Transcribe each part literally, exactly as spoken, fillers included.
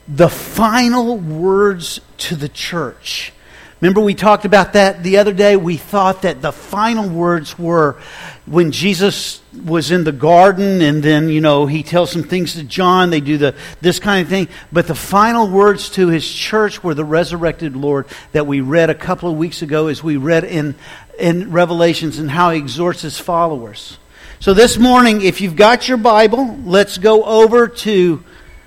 the final words to the church. Remember we talked about that the other day? We thought that the final words were when Jesus was in the garden and then, you know, he tells some things to John. They do the this kind of thing. But the final words to his church were the resurrected Lord that we read a couple of weeks ago as we read in, in Revelations and how he exhorts his followers. So this morning, if you've got your Bible, let's go over to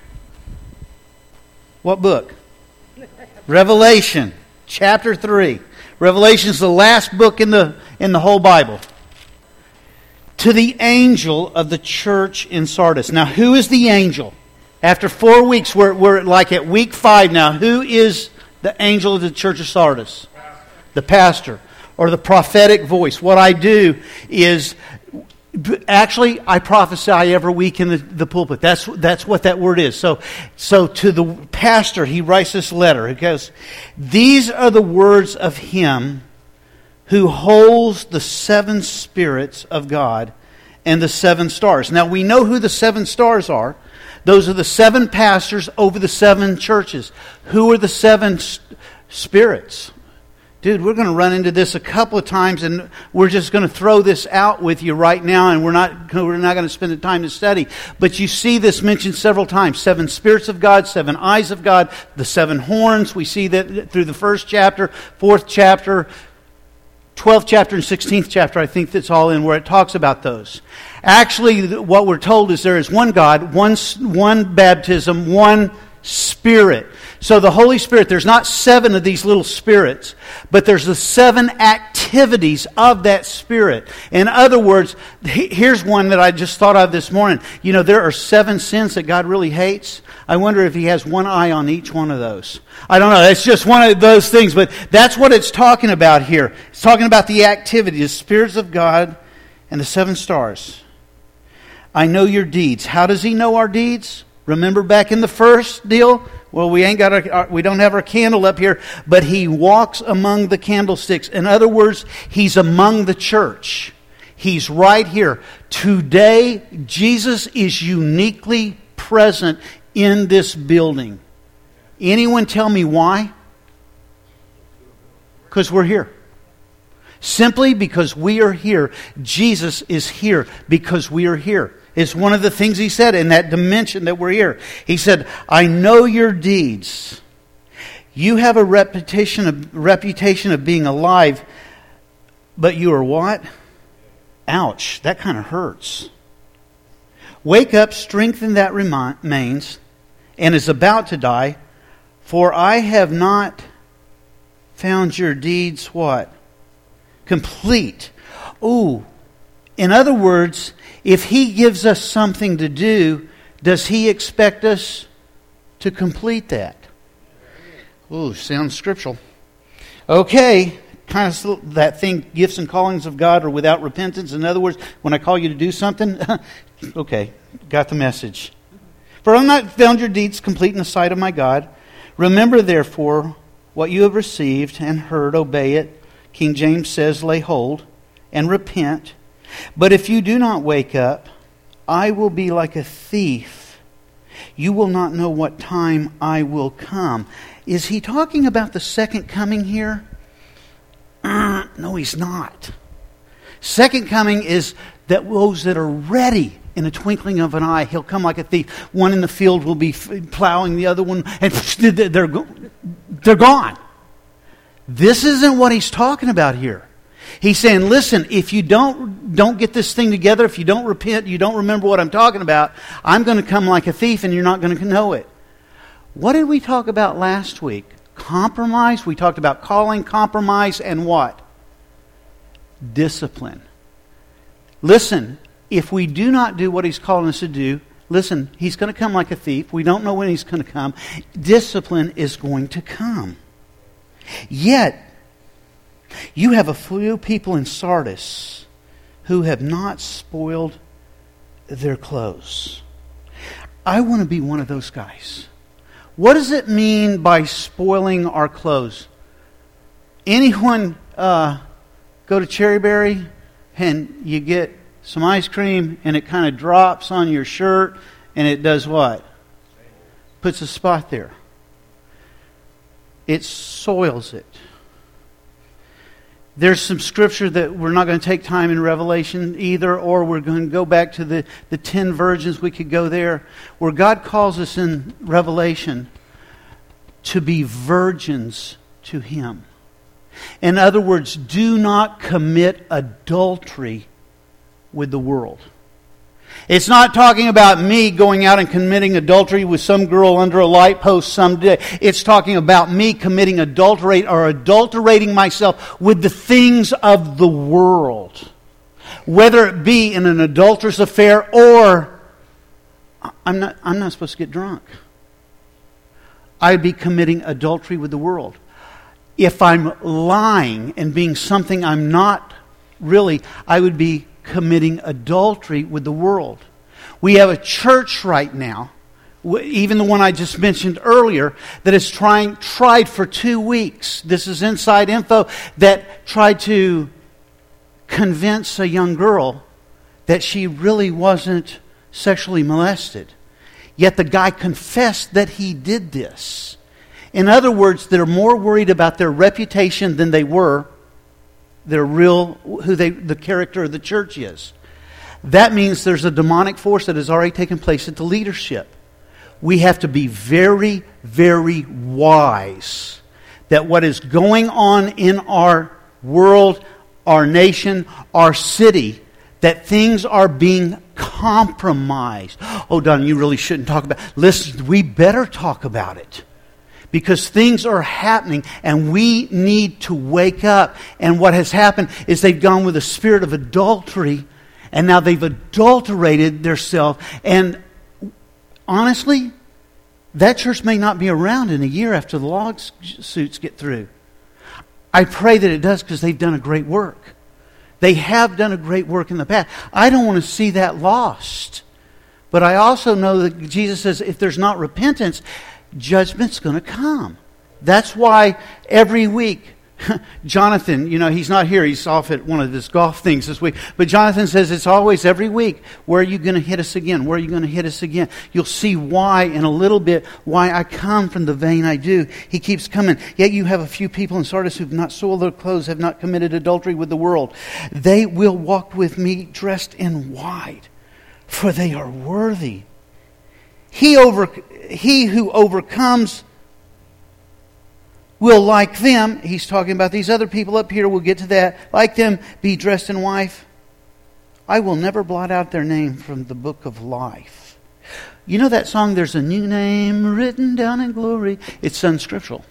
what book? Revelation. Chapter three. Revelation is the last book in the in the whole Bible. To the angel of the church in Sardis. Now, who is the angel? After four weeks, we're, we're like at week five now. Who is the angel of the church of Sardis? The pastor. Or the prophetic voice. What I do is... Actually, I prophesy every week in the, the pulpit. That's that's what that word is. So, so to the pastor, he writes this letter. He goes, "These are the words of him who holds the seven spirits of God and the seven stars." Now, we know who the seven stars are. Those are the seven pastors over the seven churches. Who are the seven st- spirits? Dude, we're going to run into this a couple of times, and we're just going to throw this out with you right now, and we're not we're not going to spend the time to study. But you see this mentioned several times. Seven spirits of God, seven eyes of God, the seven horns. We see that through the first chapter, fourth chapter, twelfth chapter, and sixteenth chapter. I think that's all in where it talks about those. Actually, what we're told is there is one God, one, one baptism, one Spirit. So the Holy Spirit, there's not seven of these little spirits, but there's the seven activities of that Spirit. In other words, here's one that I just thought of this morning. You know, there are seven sins that God really hates. I wonder if He has one eye on each one of those. I don't know. It's just one of those things, but that's what it's talking about here. It's talking about the activity, the spirits of God and the seven stars. I know your deeds. How does He know our deeds? Remember back in the first deal? Well, we ain't got our, we don't have our candle up here, but He walks among the candlesticks. In other words, He's among the church. He's right here. Today, Jesus is uniquely present in this building. Anyone tell me why? Because we're here. Simply because we are here. Jesus is here because we are here. It's one of the things He said in that dimension that we're here. He said, I know your deeds. You have a reputation of, reputation of being alive, but you are what? Ouch, that kind of hurts. Wake up, strengthen that remains, and is about to die, for I have not found your deeds what? Complete. Ooh, in other words, if He gives us something to do, does He expect us to complete that? Ooh, sounds scriptural. Okay, kind of that thing, gifts and callings of God are without repentance. In other words, when I call you to do something, okay, got the message. For I have not found your deeds complete in the sight of my God. Remember, therefore, what you have received and heard, obey it. King James says, lay hold and repent. But if you do not wake up, I will be like a thief. You will not know what time I will come. Is he talking about the second coming here? Uh, no, he's not. Second coming is that those that are ready in a twinkling of an eye, He'll come like a thief. One in the field will be plowing the other one, and they're, they're gone. This isn't what he's talking about here. He's saying, listen, if you don't don't get this thing together, if you don't repent, you don't remember what I'm talking about, I'm going to come like a thief and you're not going to know it. What did we talk about last week? Compromise. We talked about calling, compromise, and what? Discipline. Listen, if we do not do what He's calling us to do, listen, He's going to come like a thief. We don't know when He's going to come. Discipline is going to come. Yet, you have a few people in Sardis who have not spoiled their clothes. I want to be one of those guys. What does it mean by spoiling our clothes? Anyone uh, go to Cherryberry and you get some ice cream and it kind of drops on your shirt and it does what? puts a spot there. It soils it. There's some scripture that we're not going to take time in Revelation either, or we're going to go back to the, the ten virgins. We could go there, where God calls us in Revelation to be virgins to Him. In other words, do not commit adultery with the world. It's not talking about me going out and committing adultery with some girl under a light post someday. It's talking about me committing adultery or adulterating myself with the things of the world. Whether it be in an adulterous affair or I'm not, I'm not supposed to get drunk. I'd be committing adultery with the world. If I'm lying and being something I'm not really, I would be committing adultery with the world. We have a church right now, even the one I just mentioned earlier, that is trying tried for two weeks. This is inside info, that tried to convince a young girl that she really wasn't sexually molested. Yet the guy confessed that he did this. In other words, they're more worried about their reputation than they were their real, who they, the character of the church is. That means there's a demonic force that has already taken place at the leadership. We have to be very, very wise that what is going on in our world, our nation, our city, that things are being compromised. Oh, Don, you really shouldn't talk about it. Listen, we better talk about it. Because things are happening and we need to wake up. And what has happened is they've gone with a spirit of adultery, and now they've adulterated themselves. And honestly, that church may not be around in a year after the lawsuits get through. I pray that it does, because they've done a great work. They have done a great work in the past. I don't want to see that lost. But I also know that Jesus says if there's not repentance, judgment's going to come. That's why every week, Jonathan, you know, he's not here. He's off at one of his golf things this week. But Jonathan says it's always every week, where are you going to hit us again? Where are you going to hit us again? You'll see why in a little bit, why I come from the vein I do. He keeps coming. Yet you have a few people in Sardis who've not soiled their clothes, have not committed adultery with the world. They will walk with me dressed in white, for they are worthy. He over, he who overcomes will, like them, he's talking about these other people up here, we'll get to that, like them, be dressed in white. I will never blot out their name from the book of life. You know that song, There's a New Name Written Down in Glory? It's unscriptural.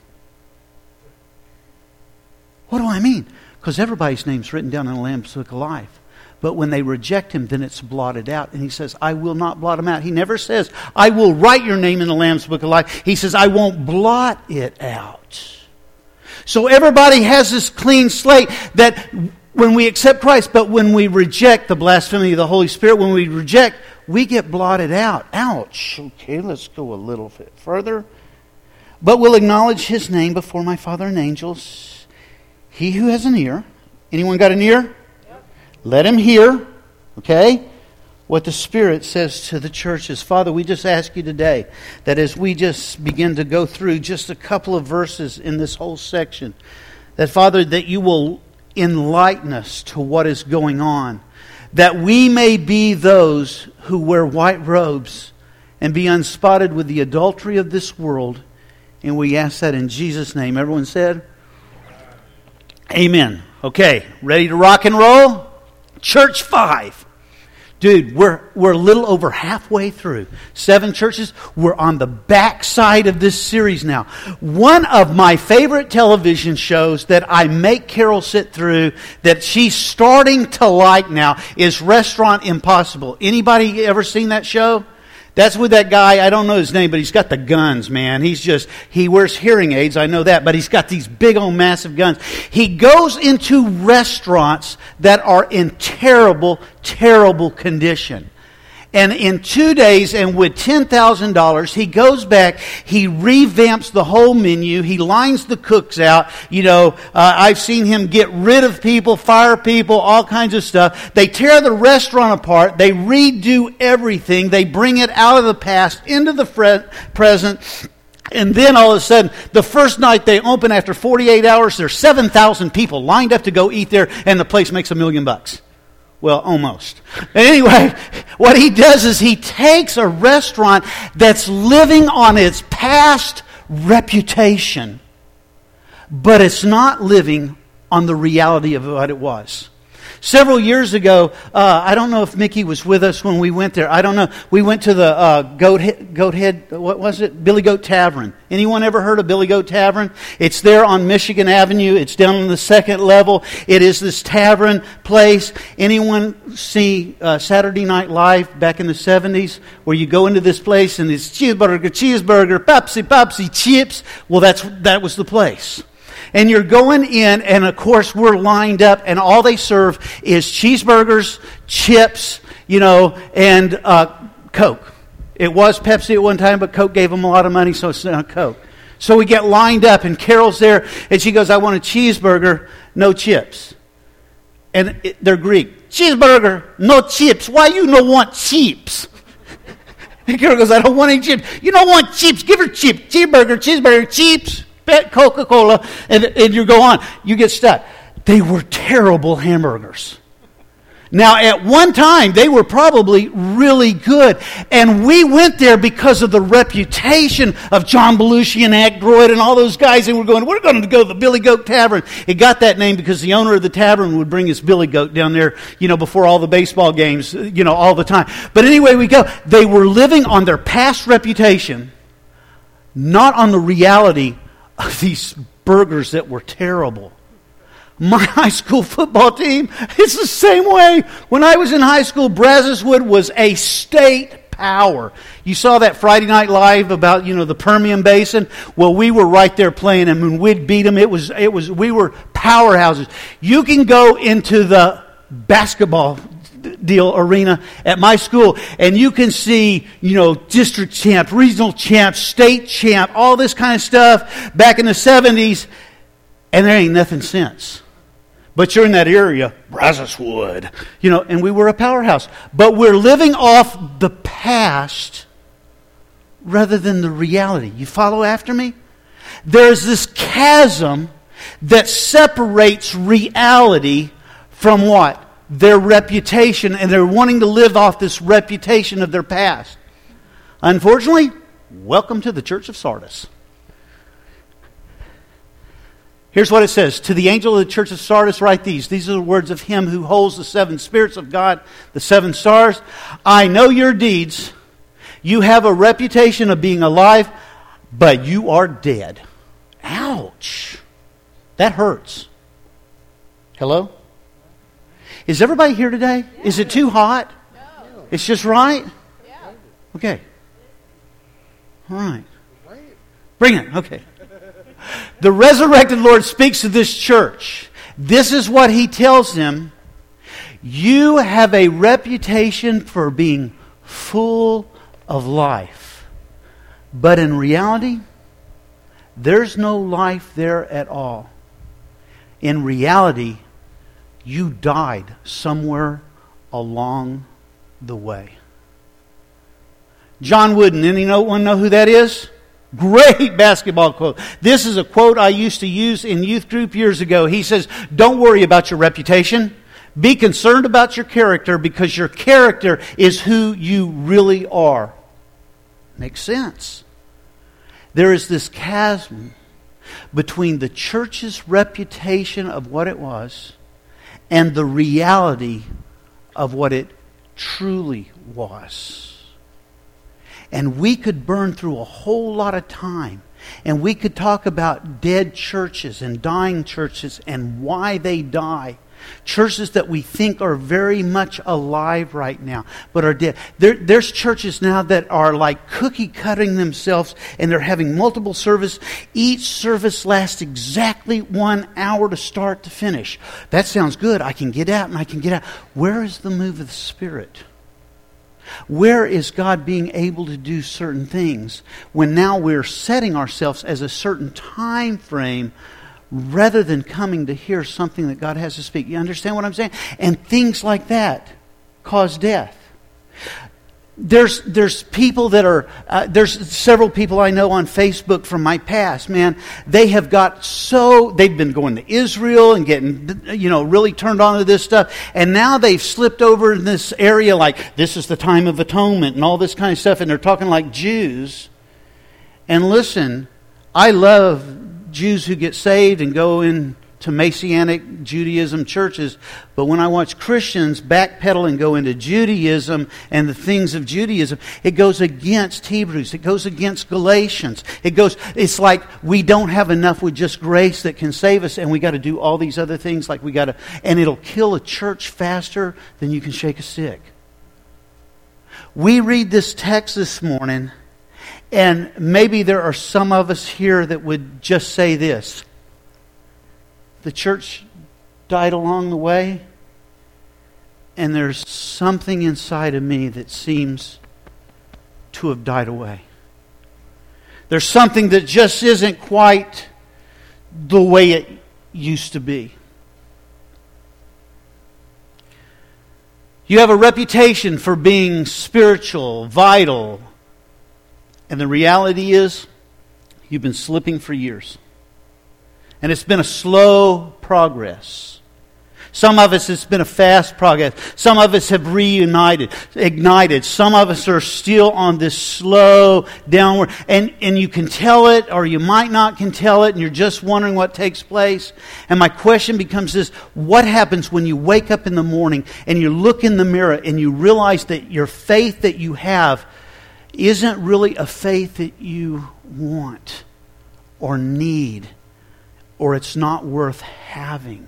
What do I mean? Because everybody's name's written down in the Lamb's book of life. But when they reject Him, then it's blotted out. And He says, I will not blot them out. He never says, I will write your name in the Lamb's book of life. He says, I won't blot it out. So everybody has this clean slate that when we accept Christ, but when we reject the blasphemy of the Holy Spirit, when we reject, we get blotted out. Ouch. Okay, let's go a little bit further. But we'll acknowledge His name before my Father and angels. He who has an ear. Anyone got an ear? Let him hear, okay, what the Spirit says to the churches. Father, we just ask you today that as we just begin to go through just a couple of verses in this whole section, that, Father, that you will enlighten us to what is going on, that we may be those who wear white robes and be unspotted with the adultery of this world. And we ask that in Jesus' name. Everyone said, Amen. Okay, ready to rock and roll? Church five. Dude, we're we're a little over halfway through. Seven churches. We're on the back side of this series now. One of my favorite television shows that I make Carol sit through, that she's starting to like now, is Restaurant Impossible. Anybody ever seen that show? That's with that guy, I don't know his name, but he's got the guns, man. He's just, he wears hearing aids, I know that, but he's got these big old massive guns. He goes into restaurants that are in terrible, terrible condition. And in two days and with ten thousand dollars, he goes back, he revamps the whole menu, he lines the cooks out. You know, uh, I've seen him get rid of people, fire people, all kinds of stuff. They tear the restaurant apart, they redo everything, they bring it out of the past into the fre- present. And then all of a sudden, the first night they open after forty-eight hours, there's seven thousand people lined up to go eat there, and the place makes a million bucks. Well, almost. Anyway, what he does is he takes a restaurant that's living on its past reputation, but it's not living on the reality of what it was. Several years ago, uh, I don't know if Mickey was with us when we went there. I don't know. We went to the uh, Goat, Head, Goat Head, what was it? Billy Goat Tavern. Anyone ever heard of Billy Goat Tavern? It's there on Michigan Avenue. It's down on the second level. It is this tavern place. Anyone see uh, Saturday Night Live back in the seventies where you go into this place and it's cheeseburger, cheeseburger, Pepsi, Pepsi, chips? Well, that's that was the place. And you're going in, and of course we're lined up, and all they serve is cheeseburgers, chips, you know, and uh, Coke. It was Pepsi at one time, but Coke gave them a lot of money, so it's now Coke. So we get lined up, and Carol's there, and she goes, I want a cheeseburger, no chips. And it, they're Greek. Cheeseburger, no chips. Why you no want chips? And Carol goes, I don't want any chips. You don't want chips. Give her chips. Cheeseburger, cheeseburger, chips. Coca-Cola, and, and you go on. You get stuck. They were terrible hamburgers. Now, at one time, they were probably really good. And we went there because of the reputation of John Belushi and Aykroyd and all those guys. And we're going, we're going to go to the Billy Goat Tavern. It got that name because the owner of the tavern would bring his Billy Goat down there, you know, before all the baseball games, you know, all the time. But anyway, we go. They were living on their past reputation, not on the reality of these burgers that were terrible. My high school football team, it's the same way. When I was in high school, Brazos Wood was a state power. You saw that Friday Night Live about, you know, the Permian Basin. Well, we were right there playing them, and we'd beat them. It was, it was, we were powerhouses. You can go into the basketball deal arena at my school, and you can see, you know, district champ, regional champ, state champ, all this kind of stuff back in the seventies, and there ain't nothing since. But you're in that area, Brazos Wood, you know, and we were a powerhouse. But we're living off the past rather than the reality. You follow after me? There's this chasm that separates reality from what? Their reputation, and they're wanting to live off this reputation of their past. Unfortunately, welcome to the Church of Sardis. Here's what it says. To the angel of the Church of Sardis write these. These are the words of him who holds the seven spirits of God, the seven stars. I know your deeds. You have a reputation of being alive, but you are dead. Ouch. That hurts. Hello? Is everybody here today? Yeah. Is it too hot? No. It's just right? Yeah. Okay. All right. Bring it. Okay. The resurrected Lord speaks to this church. This is what he tells them. You have a reputation for being full of life. But in reality, there's no life there at all. In reality, you died somewhere along the way. John Wooden, anyone know who that is? Great basketball quote. This is a quote I used to use in youth group years ago. He says, don't worry about your reputation. Be concerned about your character, because your character is who you really are. Makes sense. There is this chasm between the church's reputation of what it was and the reality of what it truly was. And we could burn through a whole lot of time, and we could talk about dead churches and dying churches and why they die. Churches that we think are very much alive right now, but are dead. There, there's churches now that are like cookie cutting themselves, and they're having multiple services. Each service lasts exactly one hour to start to finish. That sounds good. I can get out and I can get out. Where is the move of the Spirit? Where is God being able to do certain things when now we're setting ourselves as a certain time frame rather than coming to hear something that God has to speak? You understand what I'm saying? And things like that cause death. There's there's people that are, uh, there's several people I know on Facebook from my past, man. They have got so, they've been going to Israel and getting, you know, really turned on to this stuff. And now they've slipped over in this area like, this is the time of atonement and all this kind of stuff. And they're talking like Jews. And listen, I love Jews who get saved and go in to Messianic Judaism churches, but when I watch Christians backpedal and go into Judaism and the things of Judaism, it goes against Hebrews, it goes against Galatians. It goes, it's like we don't have enough with just grace that can save us, and we got to do all these other things like we got to, and it'll kill a church faster than you can shake a stick. We read this text this morning, and maybe there are some of us here that would just say this: the church died along the way, and there's something inside of me that seems to have died away. There's something that just isn't quite the way it used to be. You have a reputation for being spiritual, vital, and the reality is you've been slipping for years. And it's been a slow progress. Some of us, it's been a fast progress. Some of us have reunited, ignited. Some of us are still on this slow downward. And, and you can tell it, or you might not can tell it, and you're just wondering what takes place. And my question becomes this: what happens when you wake up in the morning and you look in the mirror and you realize that your faith that you have isn't really a faith that you want or need, or it's not worth having?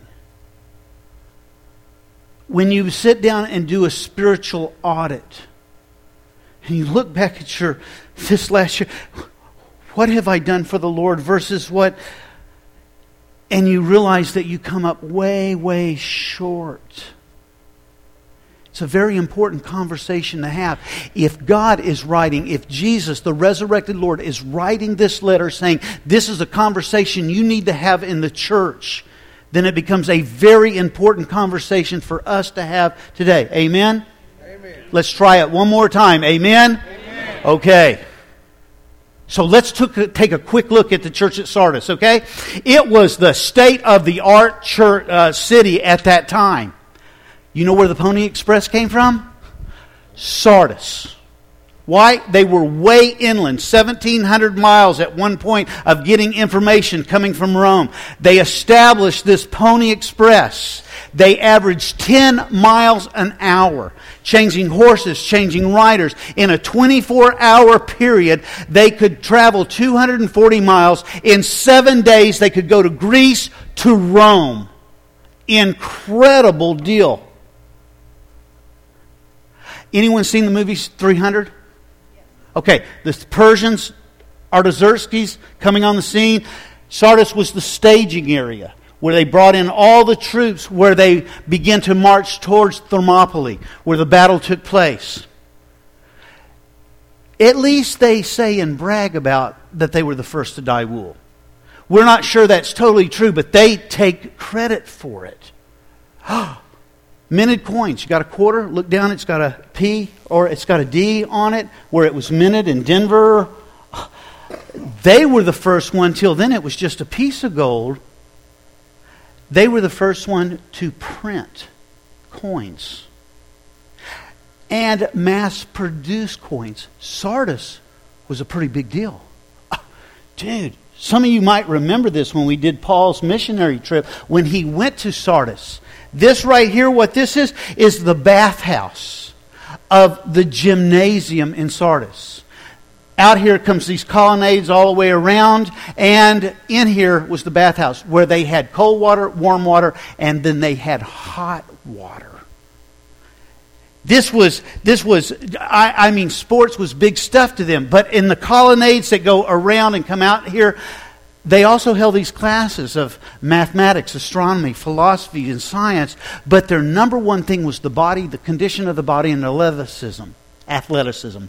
When you sit down and do a spiritual audit, and you look back at your this last year, what have I done for the Lord versus what, and you realize that you come up way, way short. It's a very important conversation to have. If God is writing, if Jesus, the resurrected Lord, is writing this letter saying, this is a conversation you need to have in the church, then it becomes a very important conversation for us to have today. Amen? Amen. Let's try it one more time. Amen? Amen. Okay. So let's took, take a quick look at the church at Sardis, okay? It was the state-of-the-art church, uh, city at that time. You know where the Pony Express came from? Sardis. Why? They were way inland, seventeen hundred miles at one point of getting information coming from Rome. They established this Pony Express. They averaged ten miles an hour, changing horses, changing riders. In a twenty-four hour period, they could travel two hundred forty miles. In seven days, they could go to Greece, to Rome. Incredible deal. Anyone seen the movie three hundred? Okay, the Persians, Artaxerxes coming on the scene. Sardis was the staging area where they brought in all the troops, where they began to march towards Thermopylae, where the battle took place. At least they say and brag about that they were the first to dye wool. We're not sure that's totally true, but they take credit for it. Minted coins. You got a quarter, look down, it's got a P or it's got a D on it where it was minted in Denver. They were the first one. Till then it was just a piece of gold. They were the first one to print coins and mass produce coins. Sardis was a pretty big deal. Dude, some of you might remember this when we did Paul's missionary trip, when he went to Sardis. This right here, what this is, is the bathhouse of the gymnasium in Sardis. Out here comes these colonnades all the way around, and in here was the bathhouse where they had cold water, warm water, and then they had hot water. This was, this was, I, I mean, sports was big stuff to them. But in the colonnades that go around and come out here, they also held these classes of mathematics, astronomy, philosophy, and science. But their number one thing was the body, the condition of the body, and athleticism. athleticism.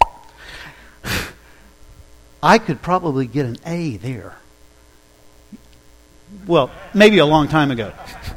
I could probably get an A there. Well, maybe a long time ago.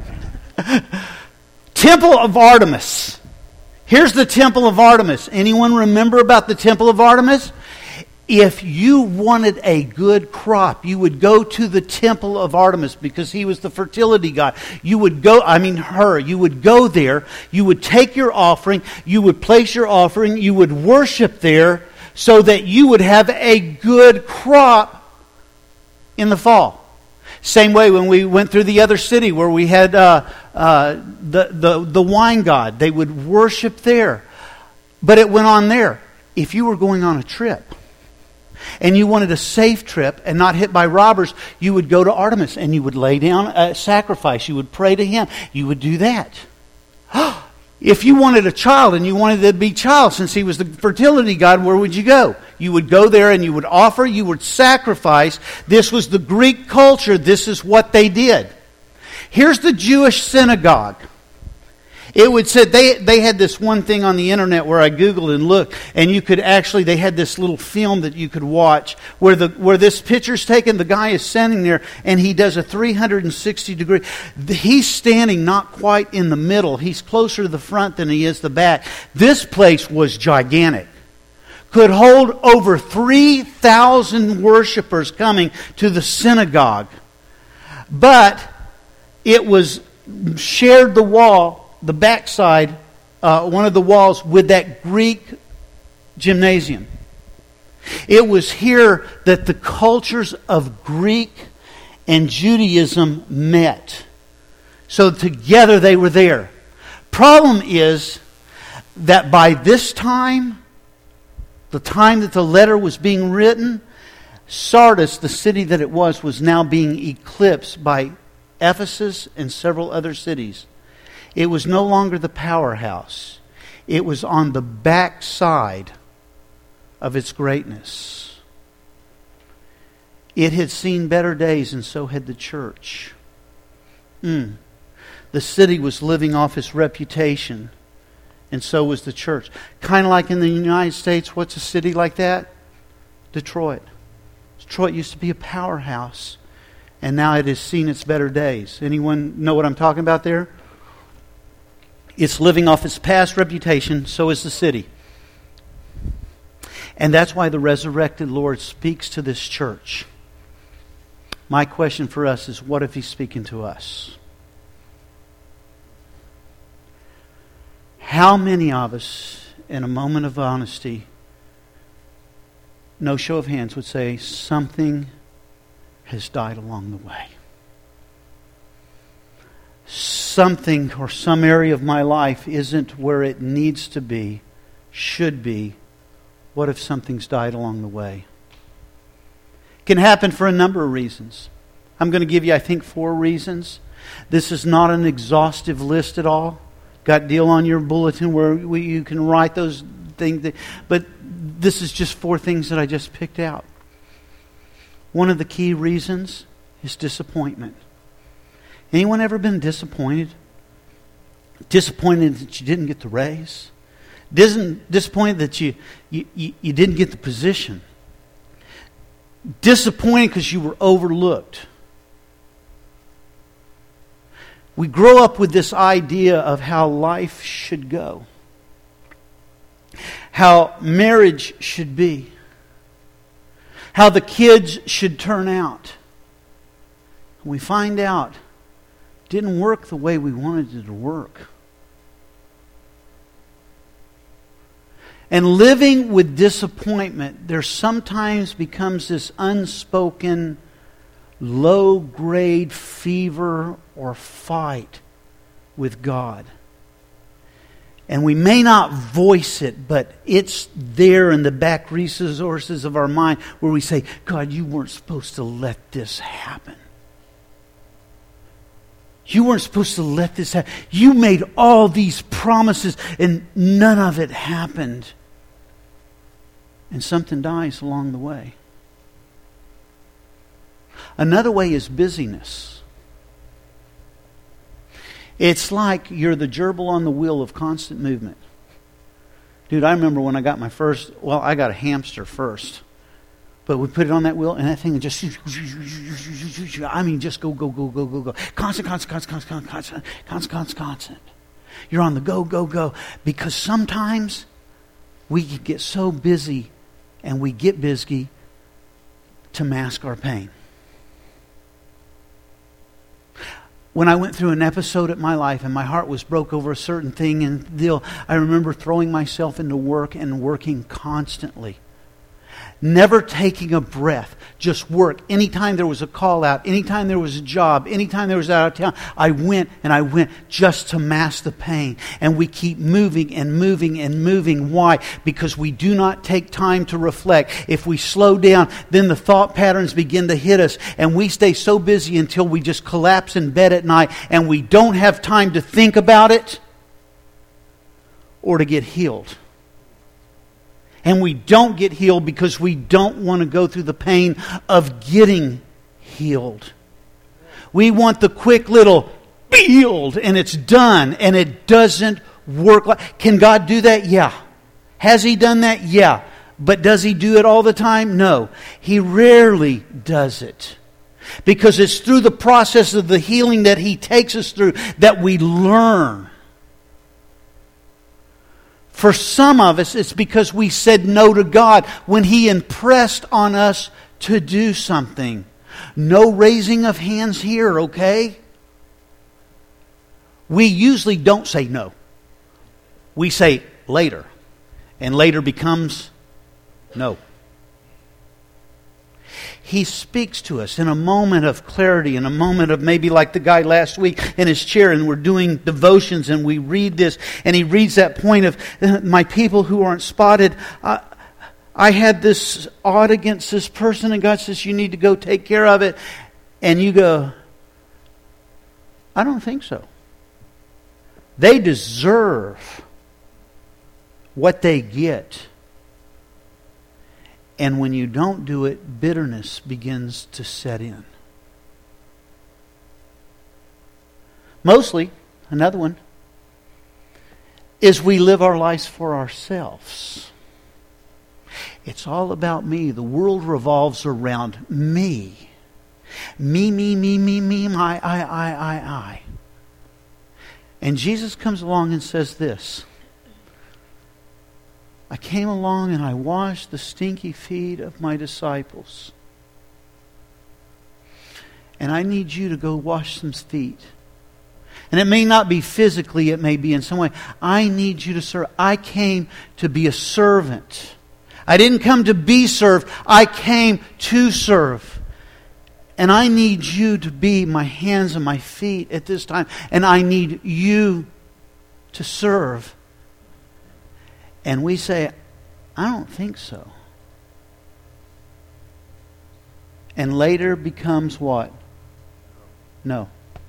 Temple of Artemis. Here's the Temple of Artemis. Anyone remember about the Temple of Artemis? If you wanted a good crop, you would go to the Temple of Artemis because he was the fertility god. You would go, I mean her, you would go there, you would take your offering, you would place your offering, you would worship there so that you would have a good crop in the fall. Same way when we went through the other city where we had uh, uh, the, the, the wine god. They would worship there. But it went on there. If you were going on a trip and you wanted a safe trip and not hit by robbers, you would go to Artemis and you would lay down a sacrifice. You would pray to him. You would do that. If you wanted a child and you wanted to be child, since he was the fertility god, where would you go? You would go there and you would offer, you would sacrifice. This was the Greek culture. This is what they did. Here's the Jewish synagogue. It would say, they, they had this one thing on the internet where I Googled and looked, and you could actually, they had this little film that you could watch where the where this picture's taken, the guy is standing there, and he does a three hundred sixty degree. He's standing not quite in the middle. He's closer to the front than he is the back. This place was gigantic. Could hold over three thousand worshipers coming to the synagogue. But it was shared the wall, the backside, uh, one of the walls, with that Greek gymnasium. It was here that the cultures of Greek and Judaism met. So together they were there. Problem is that by this time, the time that the letter was being written, Sardis, the city that it was, was now being eclipsed by Ephesus and several other cities. It was no longer the powerhouse. It was on the backside of its greatness. It had seen better days, and so had the church. Mm. The city was living off its reputation, and so was the church. Kind of like in the United States, what's a city like that? Detroit. Detroit used to be a powerhouse, and now it has seen its better days. Anyone know what I'm talking about there? It's living off its past reputation, so is the city. And that's why the resurrected Lord speaks to this church. My question for us is, what if He's speaking to us? How many of us, in a moment of honesty, no show of hands, would say something has died along the way? Something or some area of my life isn't where it needs to be, should be. What if something's died along the way? It can happen for a number of reasons. I'm going to give you, I think, four reasons. This is not an exhaustive list at all. Got deal on your bulletin where we, you can write those things. That, but this is just four things that I just picked out. One of the key reasons is disappointment. Anyone ever been disappointed? Disappointed that you didn't get the raise? Disappointed that you, you, you, you didn't get the position? Disappointed because you were overlooked? We grow up with this idea of how life should go, how marriage should be, how the kids should turn out. And we find out it didn't work the way we wanted it to work. And living with disappointment, there sometimes becomes this unspoken low-grade fever or fight with God. And we may not voice it, but it's there in the back resources of our mind where we say, God, you weren't supposed to let this happen. You weren't supposed to let this happen. You made all these promises and none of it happened. And something dies along the way. Another way is busyness. It's like you're the gerbil on the wheel of constant movement. Dude, I remember when I got my first, well, I got a hamster first. But we put it on that wheel, and that thing would just, I mean, just go, go, go, go, go, go. Constant, constant, constant, constant, constant, constant, constant, constant. You're on the go, go, go. Because sometimes we get so busy, and we get busy to mask our pain. When I went through an episode at my life and my heart was broke over a certain thing and deal, I remember throwing myself into work and working constantly. Never taking a breath. Just work. Anytime there was a call out, anytime there was a job, anytime there was out of town, I went and I went just to mask the pain. And we keep moving and moving and moving. Why? Because we do not take time to reflect. If we slow down, then the thought patterns begin to hit us. And we stay so busy until we just collapse in bed at night and we don't have time to think about it or to get healed. And we don't get healed because we don't want to go through the pain of getting healed. We want the quick little healed and it's done, and it doesn't work. Like, can God do that? Yeah. Has He done that? Yeah. But does He do it all the time? No. He rarely does it. Because it's through the process of the healing that He takes us through that we learn. For some of us, it's because we said no to God when He impressed on us to do something. No raising of hands here, okay? We usually don't say no. We say later. And later becomes no. He speaks to us in a moment of clarity, in a moment of maybe like the guy last week in his chair, and we're doing devotions and we read this, and he reads that point of, my people who aren't spotted, uh, I had this odd against this person, and God says, you need to go take care of it. And you go, I don't think so. They deserve what they get. And when you don't do it, bitterness begins to set in. Mostly, another one, is we live our lives for ourselves. It's all about me. The world revolves around me. Me, me, me, me, me, my, I, I, I, I. And Jesus comes along and says this. I came along and I washed the stinky feet of my disciples. And I need you to go wash some feet. And it may not be physically, it may be in some way. I need you to serve. I came to be a servant. I didn't come to be served. I came to serve. And I need you to be my hands and my feet at this time. And I need you to serve. And we say, I don't think so. And later becomes what? No.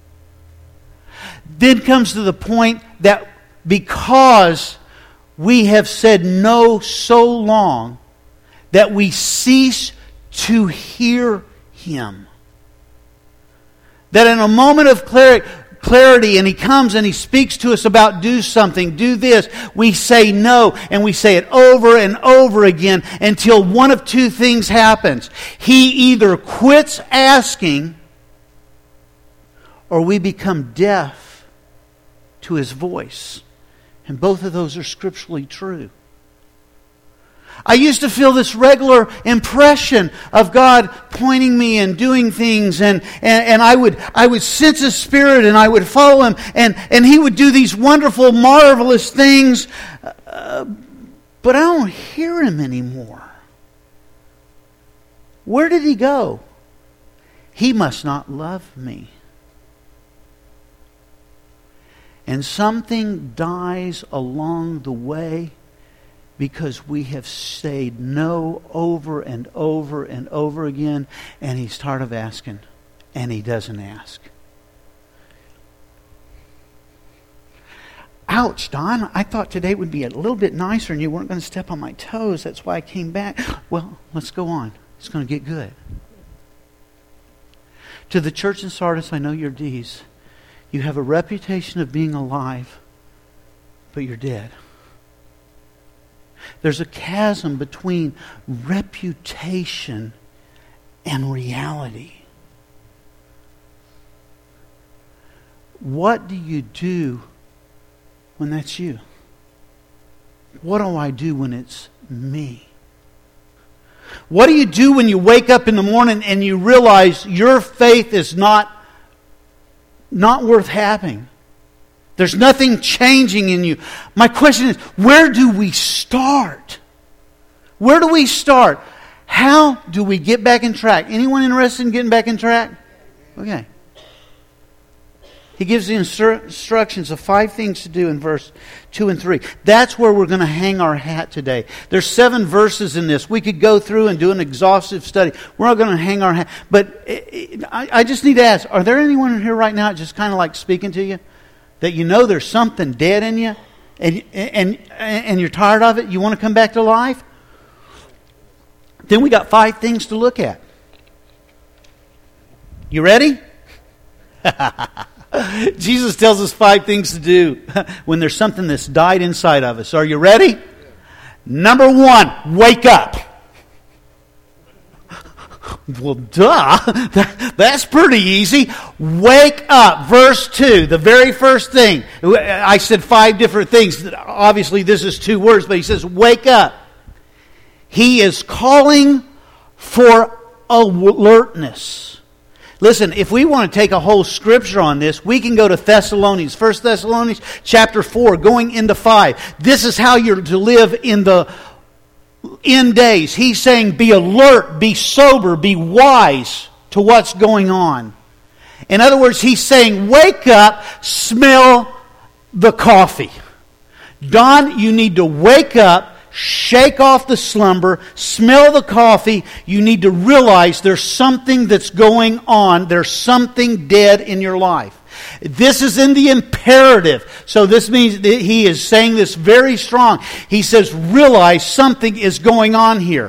Then comes to the point that because we have said no so long that we cease to hear Him. That in a moment of clarity, clarity and He comes and He speaks to us about do something, do this, we say no, and we say it over and over again until one of two things happens. He either quits asking or we become deaf to His voice. And both of those are scripturally true. I used to feel this regular impression of God pointing me and doing things, and, and, and I would I would sense His Spirit and I would follow Him, and, and He would do these wonderful, marvelous things, uh, but I don't hear Him anymore. Where did He go? He must not love me. And something dies along the way because we have said no over and over and over again, and He's tired of asking, and He doesn't ask. Ouch, Don, I thought today would be a little bit nicer and you weren't going to step on my toes. That's why I came back. Well, let's go on. It's going to get good. To the church in Sardis, I know your deeds. You have a reputation of being alive, but you're dead. There's a chasm between reputation and reality. What do you do when that's you? What do I do when it's me? What do you do when you wake up in the morning and you realize your faith is not, not worth having? There's nothing changing in you. My question is, where do we start? Where do we start? How do we get back in track? Anyone interested in getting back in track? Okay. He gives the instru- instructions of five things to do in verse two and three. That's where we're going to hang our hat today. There's seven verses in this. We could go through and do an exhaustive study. We're not going to hang our hat. But I, I just need to ask, are there anyone in here right now just kind of like speaking to you? That you know there's something dead in you? And, and, and you're tired of it? You want to come back to life? Then we got five things to look at. You ready? Jesus tells us five things to do when there's something that's died inside of us. Are you ready? Yeah. Number one, wake up. Well, duh. That, that's pretty easy. Wake up. Verse two, the very first thing. I said five different things. Obviously, this is two words, but he says, wake up. He is calling for alertness. Listen, if we want to take a whole scripture on this, we can go to Thessalonians, First Thessalonians chapter four, going into five. This is how you're to live in the end days. He's saying, be alert, be sober, be wise to what's going on. In other words, he's saying, wake up, smell the coffee. Don, you need to wake up, shake off the slumber, smell the coffee. You need to realize there's something that's going on. There's something dead in your life. This is in the imperative. So this means that he is saying this very strong. He says, realize something is going on here.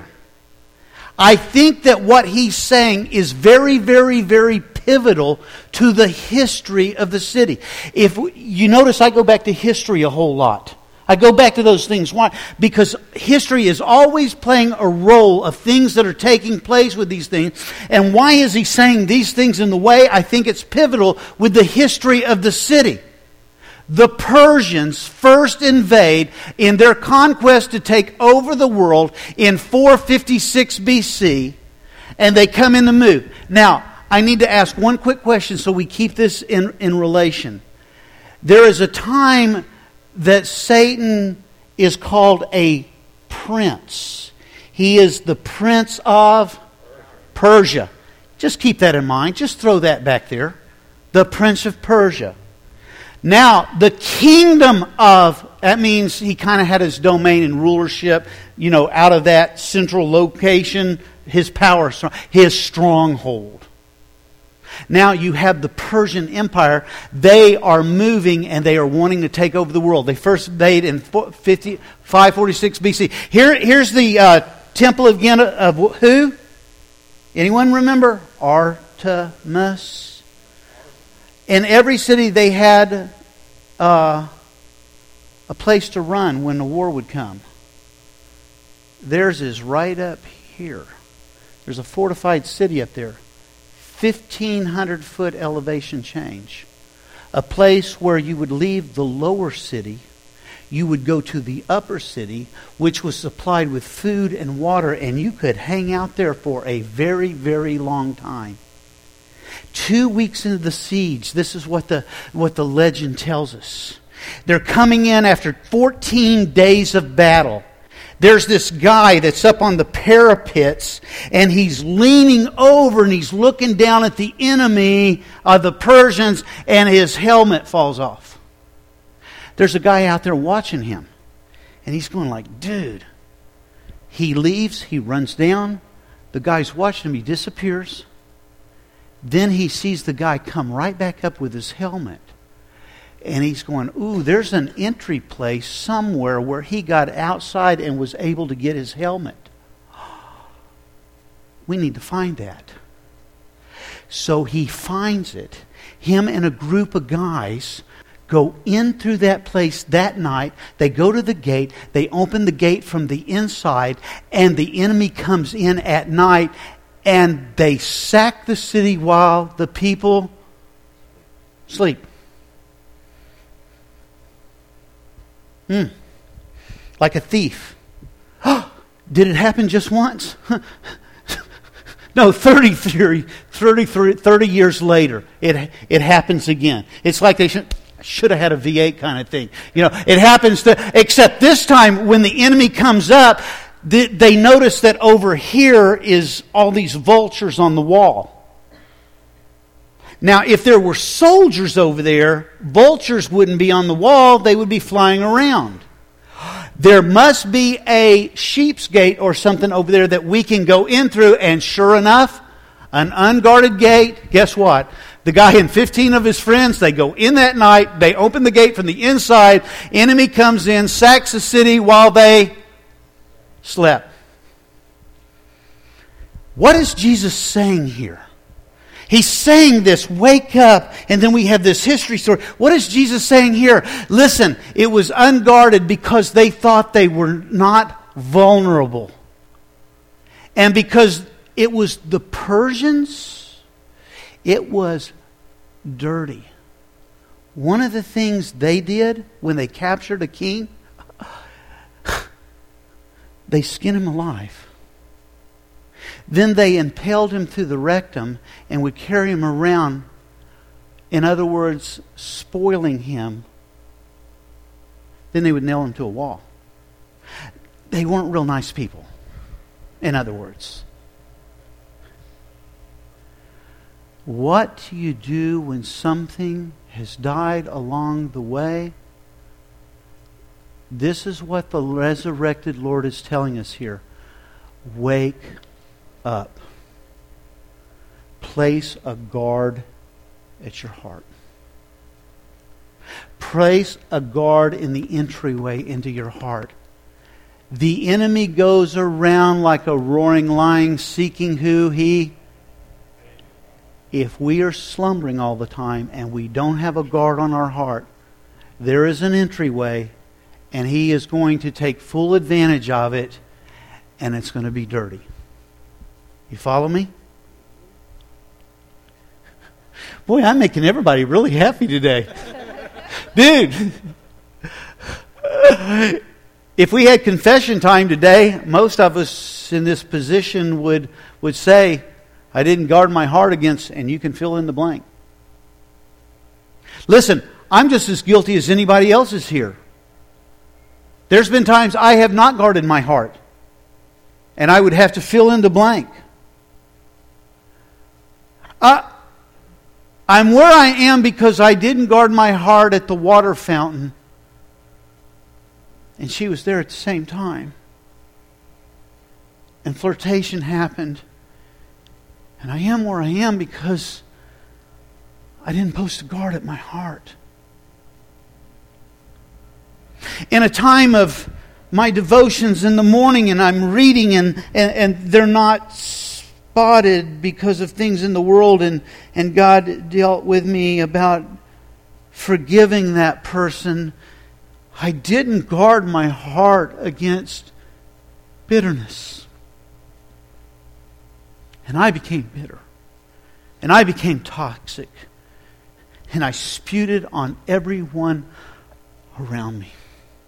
I think that what he's saying is very, very, very pivotal to the history of the city. If you notice, I go back to history a whole lot. I go back to those things. Why? Because history is always playing a role of things that are taking place with these things. And why is he saying these things in the way? I think it's pivotal with the history of the city. The Persians first invade in their conquest to take over the world in four fifty-six B C, and they come in to move. Now, I need to ask one quick question so we keep this in, in relation. There is a time that Satan is called a prince. He is the prince of Persia. Just keep that in mind. Just throw that back there. The prince of Persia. Now, the kingdom of, that means he kind of had his domain and rulership, you know, out of that central location, his power, his stronghold. Now you have the Persian Empire. They are moving and they are wanting to take over the world. They first invaded in five forty-six B C. Here, here's the uh, temple again of who? Anyone remember? Artemis. In every city they had uh, a place to run when the war would come. Theirs is right up here. There's a fortified city up there. fifteen hundred foot elevation change. A place where you would leave the lower city, you would go to the upper city, which was supplied with food and water, and you could hang out there for a very, very long time. Two weeks into the siege, this is what the, what the legend tells us. They're coming in after fourteen days of battle. There's this guy that's up on the parapets, and he's leaning over and he's looking down at the enemy of the Persians, and his helmet falls off. There's a guy out there watching him, and he's going like, dude. He leaves, he runs down, the guy's watching him, he disappears. Then he sees the guy come right back up with his helmet. And he's going, ooh, there's an entry place somewhere where he got outside and was able to get his helmet. We need to find that. So he finds it. Him and a group of guys go in through that place that night. They go to the gate. They open the gate from the inside, and the enemy comes in at night, and they sack the city while the people sleep. Hmm. Like a thief. Did it happen just once? No, thirty, thirty, thirty, thirty years later, it it happens again. It's like they should, should have had a V eight kind of thing. You know, it happens to, except this time when the enemy comes up, they, they notice that over here is all these vultures on the wall. Now, if there were soldiers over there, vultures wouldn't be on the wall, they would be flying around. There must be a sheep's gate or something over there that we can go in through, and sure enough, an unguarded gate, guess what? The guy and fifteen of his friends, they go in that night, they open the gate from the inside, enemy comes in, sacks the city while they slept. What is Jesus saying here? He's saying this, wake up, and then we have this history story. What is Jesus saying here? Listen, it was unguarded because they thought they were not vulnerable. And because it was the Persians, it was dirty. One of the things they did when they captured a king, they skinned him alive. Then they impaled him through the rectum and would carry him around, in other words, spoiling him. Then they would nail him to a wall. They weren't real nice people, in other words. What do you do when something has died along the way? This is what the resurrected Lord is telling us here. Wake up. Place a guard at your heart. Place a guard in the entryway into your heart. The enemy goes around like a roaring lion seeking who he... If we are slumbering all the time and we don't have a guard on our heart, there is an entryway, and he is going to take full advantage of it, and it's going to be dirty. You follow me? Boy, I'm making everybody really happy today. Dude, if we had confession time today, most of us in this position would, would say, I didn't guard my heart against, and you can fill in the blank. Listen, I'm just as guilty as anybody else is here. There's been times I have not guarded my heart, and I would have to fill in the blank. Uh, I'm where I am because I didn't guard my heart at the water fountain. And she was there at the same time. And flirtation happened. And I am where I am because I didn't post a guard at my heart. In a time of my devotions in the morning, and I'm reading, and, and, and they're not spotted because of things in the world, and, and God dealt with me about forgiving that person. I didn't guard my heart against bitterness. And I became bitter. And I became toxic. And I spewed it on everyone around me.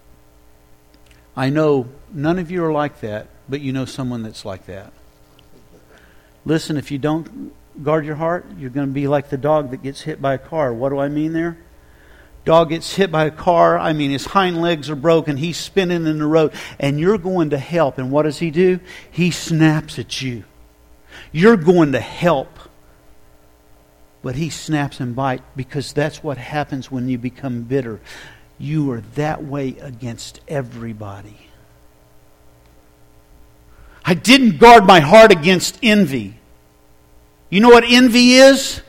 I know none of you are like that, but you know someone that's like that. Listen, if you don't guard your heart, you're going to be like the dog that gets hit by a car. What do I mean there? Dog gets hit by a car. I mean, his hind legs are broken. He's spinning in the road. And you're going to help. And what does he do? He snaps at you. You're going to help. But he snaps and bites, because that's what happens when you become bitter. You are that way against everybody. I didn't guard my heart against envy. You know what envy is?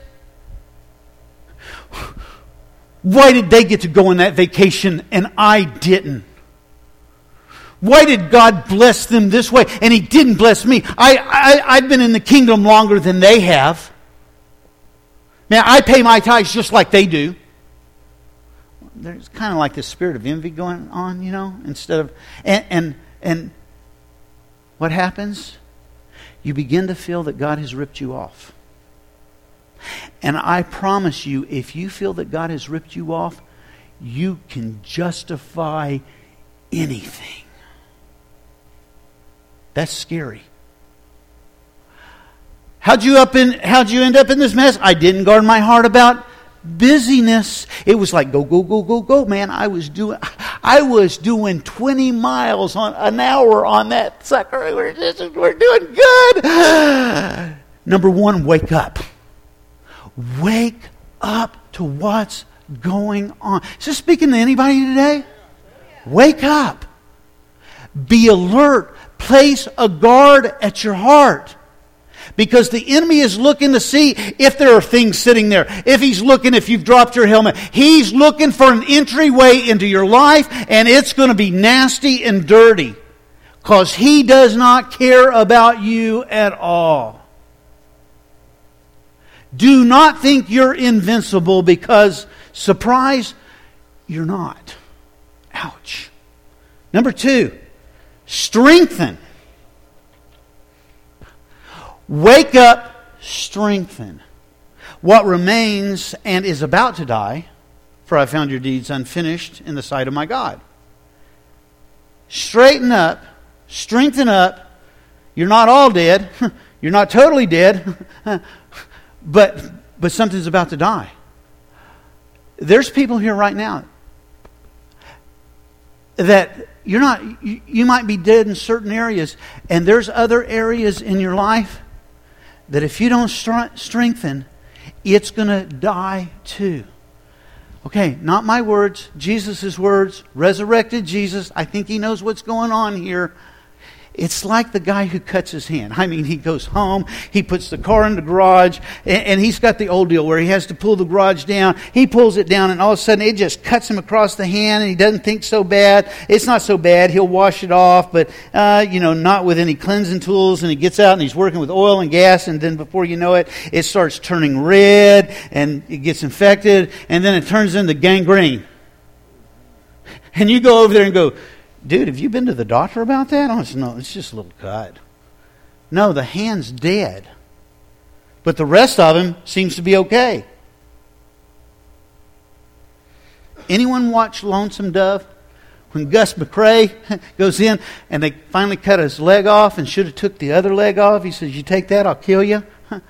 Why did they get to go on that vacation and I didn't? Why did God bless them this way and He didn't bless me? I, I, I've been in the kingdom longer than they have. Man, I pay my tithes just like they do. there's kind of like this spirit of envy going on, you know, instead of, and, and, and what happens? You begin to feel that God has ripped you off. And I promise you, if you feel that God has ripped you off, you can justify anything. That's scary. How'd you up in how'd you end up in this mess? I didn't guard my heart about busyness. It was like go, go, go, go, go, man. I was doing I was doing twenty miles on an hour on that sucker. We're just we're doing good. Number one, wake up. Wake up to what's going on. Is this speaking to anybody today? Wake up. Be alert. Place a guard at your heart. Because the enemy is looking to see if there are things sitting there. If he's looking, if you've dropped your helmet. He's looking for an entryway into your life, and it's going to be nasty and dirty. Because he does not care about you at all. Do not think you're invincible because, surprise, you're not. Ouch. Number two, strengthen. Wake up, strengthen. What remains and is about to die, for I found your deeds unfinished in the sight of my God. Straighten up, strengthen up. You're not all dead. You're not totally dead. But but something's about to die. There's people here right now that you're not, you, you might be dead in certain areas, and there's other areas in your life that if you don't str- strengthen, it's going to die too. Okay, not my words, Jesus' words, resurrected Jesus. I think he knows what's going on here. It's like the guy who cuts his hand. I mean, he goes home, he puts the car in the garage, and, and he's got the old deal where he has to pull the garage down. He pulls it down, and all of a sudden it just cuts him across the hand, and he doesn't think so bad. It's not so bad. He'll wash it off, but, uh, you know, not with any cleansing tools. And he gets out, and he's working with oil and gas, and then before you know it, it starts turning red, and it gets infected, and then it turns into gangrene. And you go over there and go, dude, have you been to the doctor about that? Oh, no, it's just a little cut. No, the hand's dead. But the rest of him seems to be okay. Anyone watch Lonesome Dove? When Gus McCrae goes in and they finally cut his leg off and should have took the other leg off. He says, you take that, I'll kill you.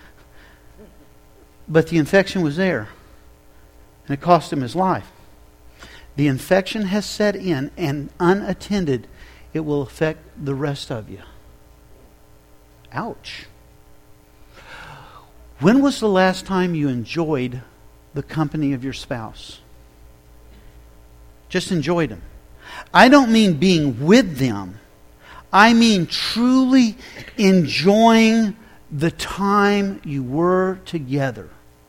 But the infection was there. And it cost him his life. The infection has set in, and unattended, it will affect the rest of you. Ouch. When was the last time you enjoyed the company of your spouse? Just enjoyed them. I don't mean being with them. I mean truly enjoying the time you were together.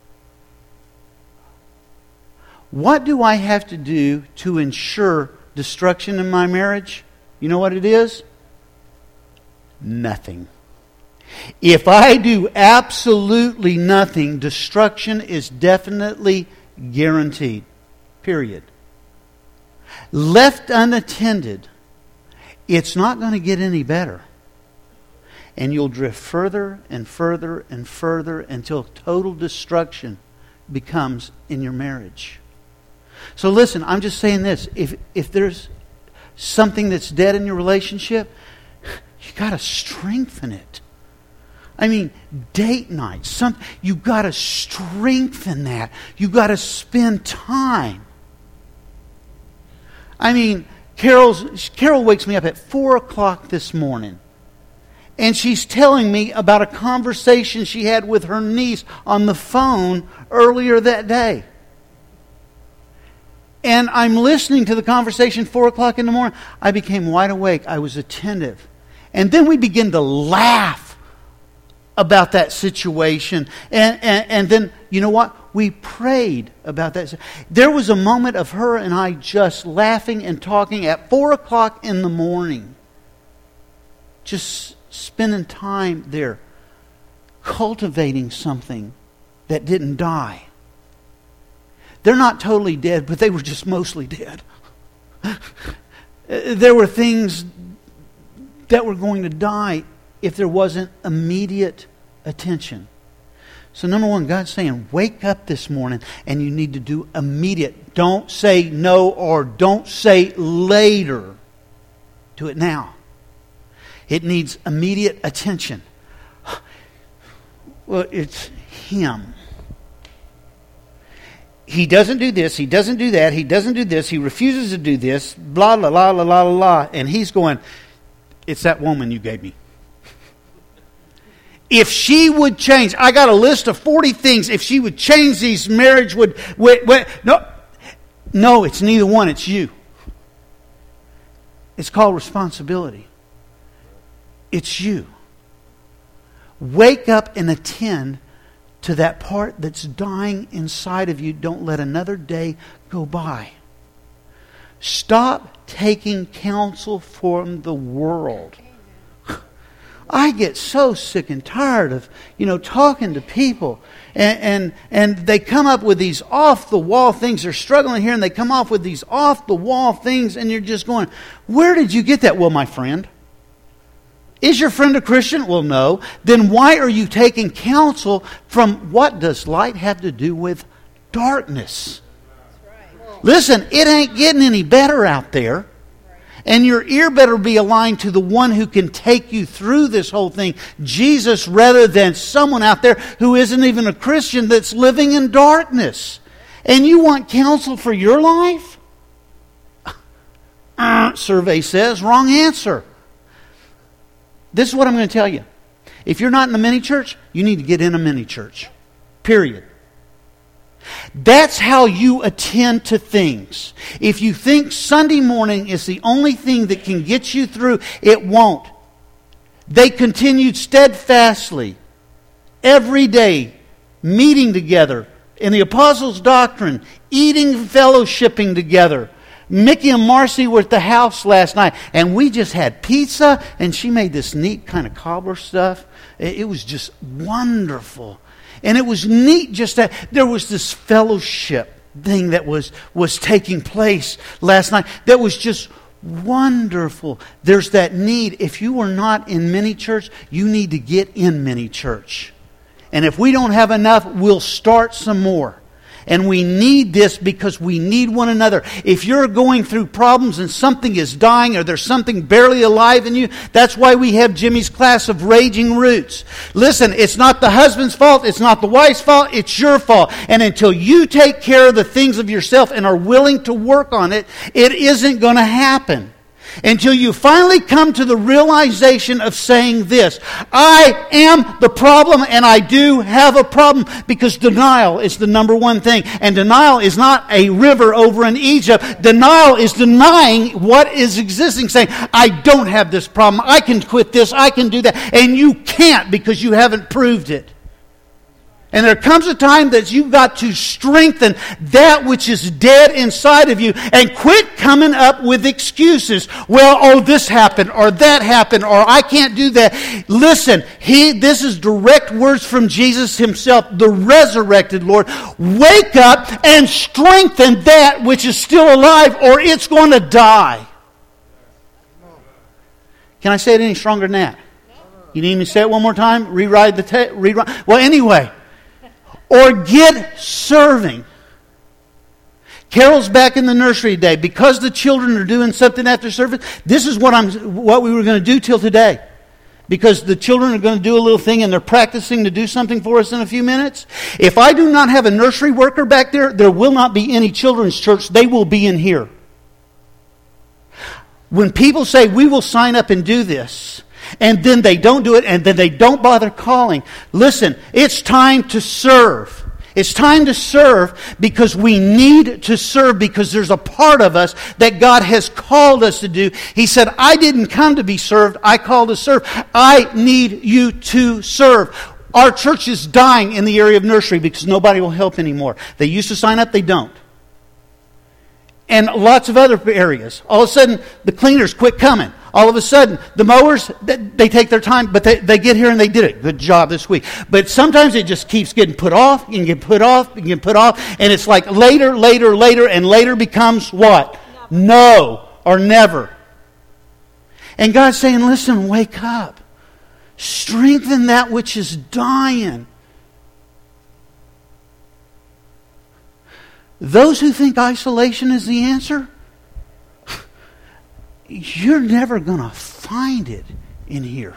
What do I have to do to ensure destruction in my marriage? You know what it is? Nothing. If I do absolutely nothing, destruction is definitely guaranteed. Period. Left unattended, it's not going to get any better. And you'll drift further and further and further until total destruction becomes in your marriage. So listen, I'm just saying this. If if there's something that's dead in your relationship, you got to strengthen it. I mean, date night. Some, you got to strengthen that. You got to spend time. I mean, Carol's, Carol wakes me up at four o'clock this morning. And she's telling me about a conversation she had with her niece on the phone earlier that day. And I'm listening to the conversation four o'clock in the morning. I became wide awake. I was attentive. And then we begin to laugh about that situation. And, and, and then, you know what? We prayed about that. There was a moment of her and I just laughing and talking at four o'clock in the morning. Just spending time there. Cultivating something that didn't die. They're not totally dead, but they were just mostly dead. There were things that were going to die if there wasn't immediate attention. So number one, God's saying, wake up this morning and you need to do immediate. Don't say no or don't say later. Do it now. It needs immediate attention. Well, it's Him. He doesn't do this, He doesn't do that, He doesn't do this, He refuses to do this, blah, blah, blah, blah, blah, blah. And He's going, it's that woman you gave me. If she would change, I got a list of forty things. If she would change these, marriage would... Wait, wait, no, no, it's neither one, it's you. It's called responsibility. It's you. Wake up and attend to that part that's dying inside of you. Don't let another day go by. Stop taking counsel from the world. I get so sick and tired of, you know, talking to people. And, and, and they come up with these off-the-wall things. They're struggling here and they come off with these off-the-wall things. And you're just going, where did you get that? Well, my friend. Is your friend a Christian? Well, no. Then why are you taking counsel from what does light have to do with darkness? Right. Listen, it ain't getting any better out there. And your ear better be aligned to the one who can take you through this whole thing, Jesus, rather than someone out there who isn't even a Christian that's living in darkness. And you want counsel for your life? Uh, survey says, wrong answer. This is what I'm going to tell you. If you're not in a mini church, you need to get in a mini church. Period. That's how you attend to things. If you think Sunday morning is the only thing that can get you through, it won't. They continued steadfastly every day, meeting together in the apostles' doctrine, eating, fellowshipping together. Mickey and Marcy were at the house last night, and we just had pizza, and she made this neat kind of cobbler stuff. It was just wonderful. And it was neat just that there was this fellowship thing that was, was taking place last night that was just wonderful. There's that need. If you are not in mini church, you need to get in mini church. And if we don't have enough, we'll start some more. And we need this because we need one another. If you're going through problems and something is dying or there's something barely alive in you, that's why we have Jimmy's class of Raging Roots. Listen, it's not the husband's fault. It's not the wife's fault. It's your fault. And until you take care of the things of yourself and are willing to work on it, it isn't going to happen. Until you finally come to the realization of saying this, I am the problem and I do have a problem, because denial is the number one thing. And denial is not a river over in Egypt. Denial is denying what is existing, saying, I don't have this problem. I can quit this. I can do that. And you can't, because you haven't proved it. And there comes a time that you've got to strengthen that which is dead inside of you and quit coming up with excuses. Well, oh, this happened or that happened or I can't do that. Listen, he, this is direct words from Jesus Himself, the resurrected Lord. Wake up and strengthen that which is still alive, or it's going to die. Can I say it any stronger than that? You need me to say it one more time? Rewrite the te- rewrite. Well, anyway. Or get serving. Carol's back in the nursery today. Because the children are doing something after service, this is what I'm what we were going to do till today. Because the children are going to do a little thing and they're practicing to do something for us in a few minutes. If I do not have a nursery worker back there, there will not be any children's church. They will be in here. When people say, we will sign up and do this, and then they don't do it, and then they don't bother calling. Listen, it's time to serve. It's time to serve because we need to serve, because there's a part of us that God has called us to do. He said, I didn't come to be served, I called to serve. I need you to serve. Our church is dying in the area of nursery because nobody will help anymore. They used to sign up, they don't. And lots of other areas. All of a sudden, the cleaners quit coming. All of a sudden, the mowers, they take their time, but they, they get here and they did it. Good job this week. But sometimes it just keeps getting put off, and get put off, and get put off, and it's like later, later, later, and later becomes what? No, or never. And God's saying, listen, wake up. Strengthen that which is dying. Those who think isolation is the answer, you're never going to find it in here.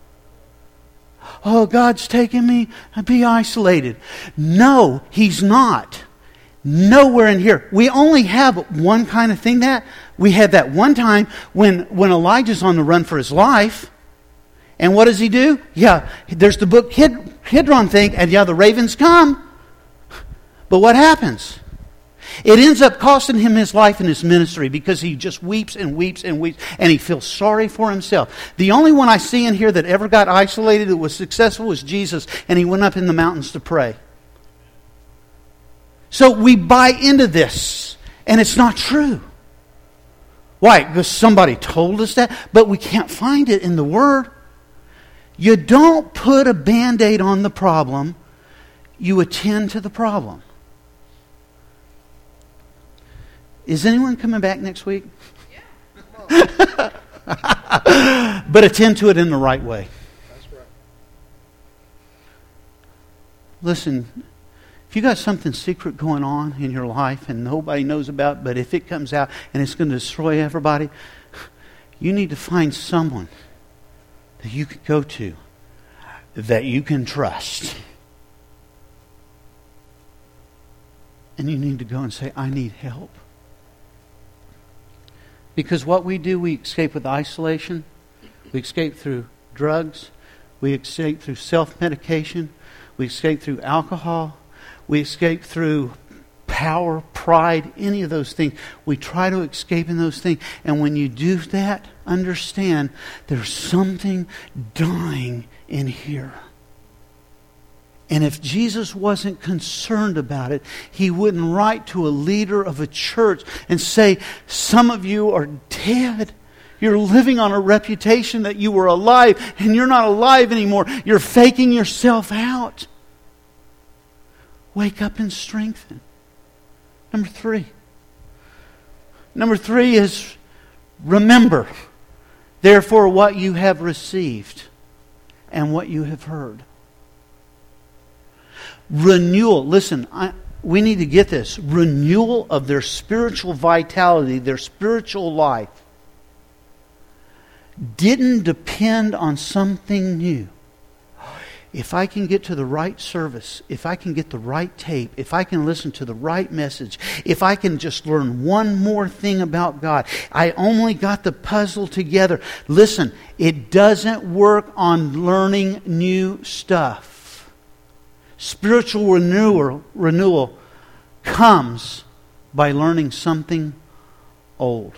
Oh, God's taking me to be isolated. No, He's not. Nowhere in here. We only have one kind of thing that. We had that one time when, when Elijah's on the run for his life. And what does he do? Yeah, there's the book Kid, Kidron thing, and yeah, the ravens come. But what happens? It ends up costing him his life and his ministry because he just weeps and weeps and weeps, and he feels sorry for himself. The only one I see in here that ever got isolated that was successful was Jesus, and he went up in the mountains to pray. So we buy into this, and it's not true. Why? Because somebody told us that, but we can't find it in the Word. You don't put a Band-Aid on the problem. You attend to the problem. Is anyone coming back next week? Yeah. But attend to it in the right way. That's right. Listen, if you got something secret going on in your life and nobody knows about, but if it comes out and it's going to destroy everybody, you need to find someone that you could go to, that you can trust. And you need to go and say, I need help. Because what we do, we escape with isolation. We escape through drugs. We escape through self-medication. We escape through alcohol. We escape through power, pride, any of those things. We try to escape in those things. And when you do that, understand there's something dying in here. And if Jesus wasn't concerned about it, He wouldn't write to a leader of a church and say, some of you are dead. You're living on a reputation that you were alive, and you're not alive anymore. You're faking yourself out. Wake up and strengthen. Number three. Number three is remember, therefore, what you have received and what you have heard. Renewal. Listen, I, we need to get this. Renewal of their spiritual vitality, their spiritual life, didn't depend on something new. If I can get to the right service, if I can get the right tape, if I can listen to the right message, if I can just learn one more thing about God, I only got the puzzle together. Listen, it doesn't work on learning new stuff. Spiritual renewal, renewal comes by learning something old.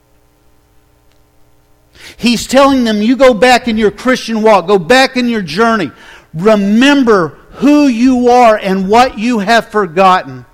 He's telling them, you go back in your Christian walk, go back in your journey. Remember who you are and what you have forgotten.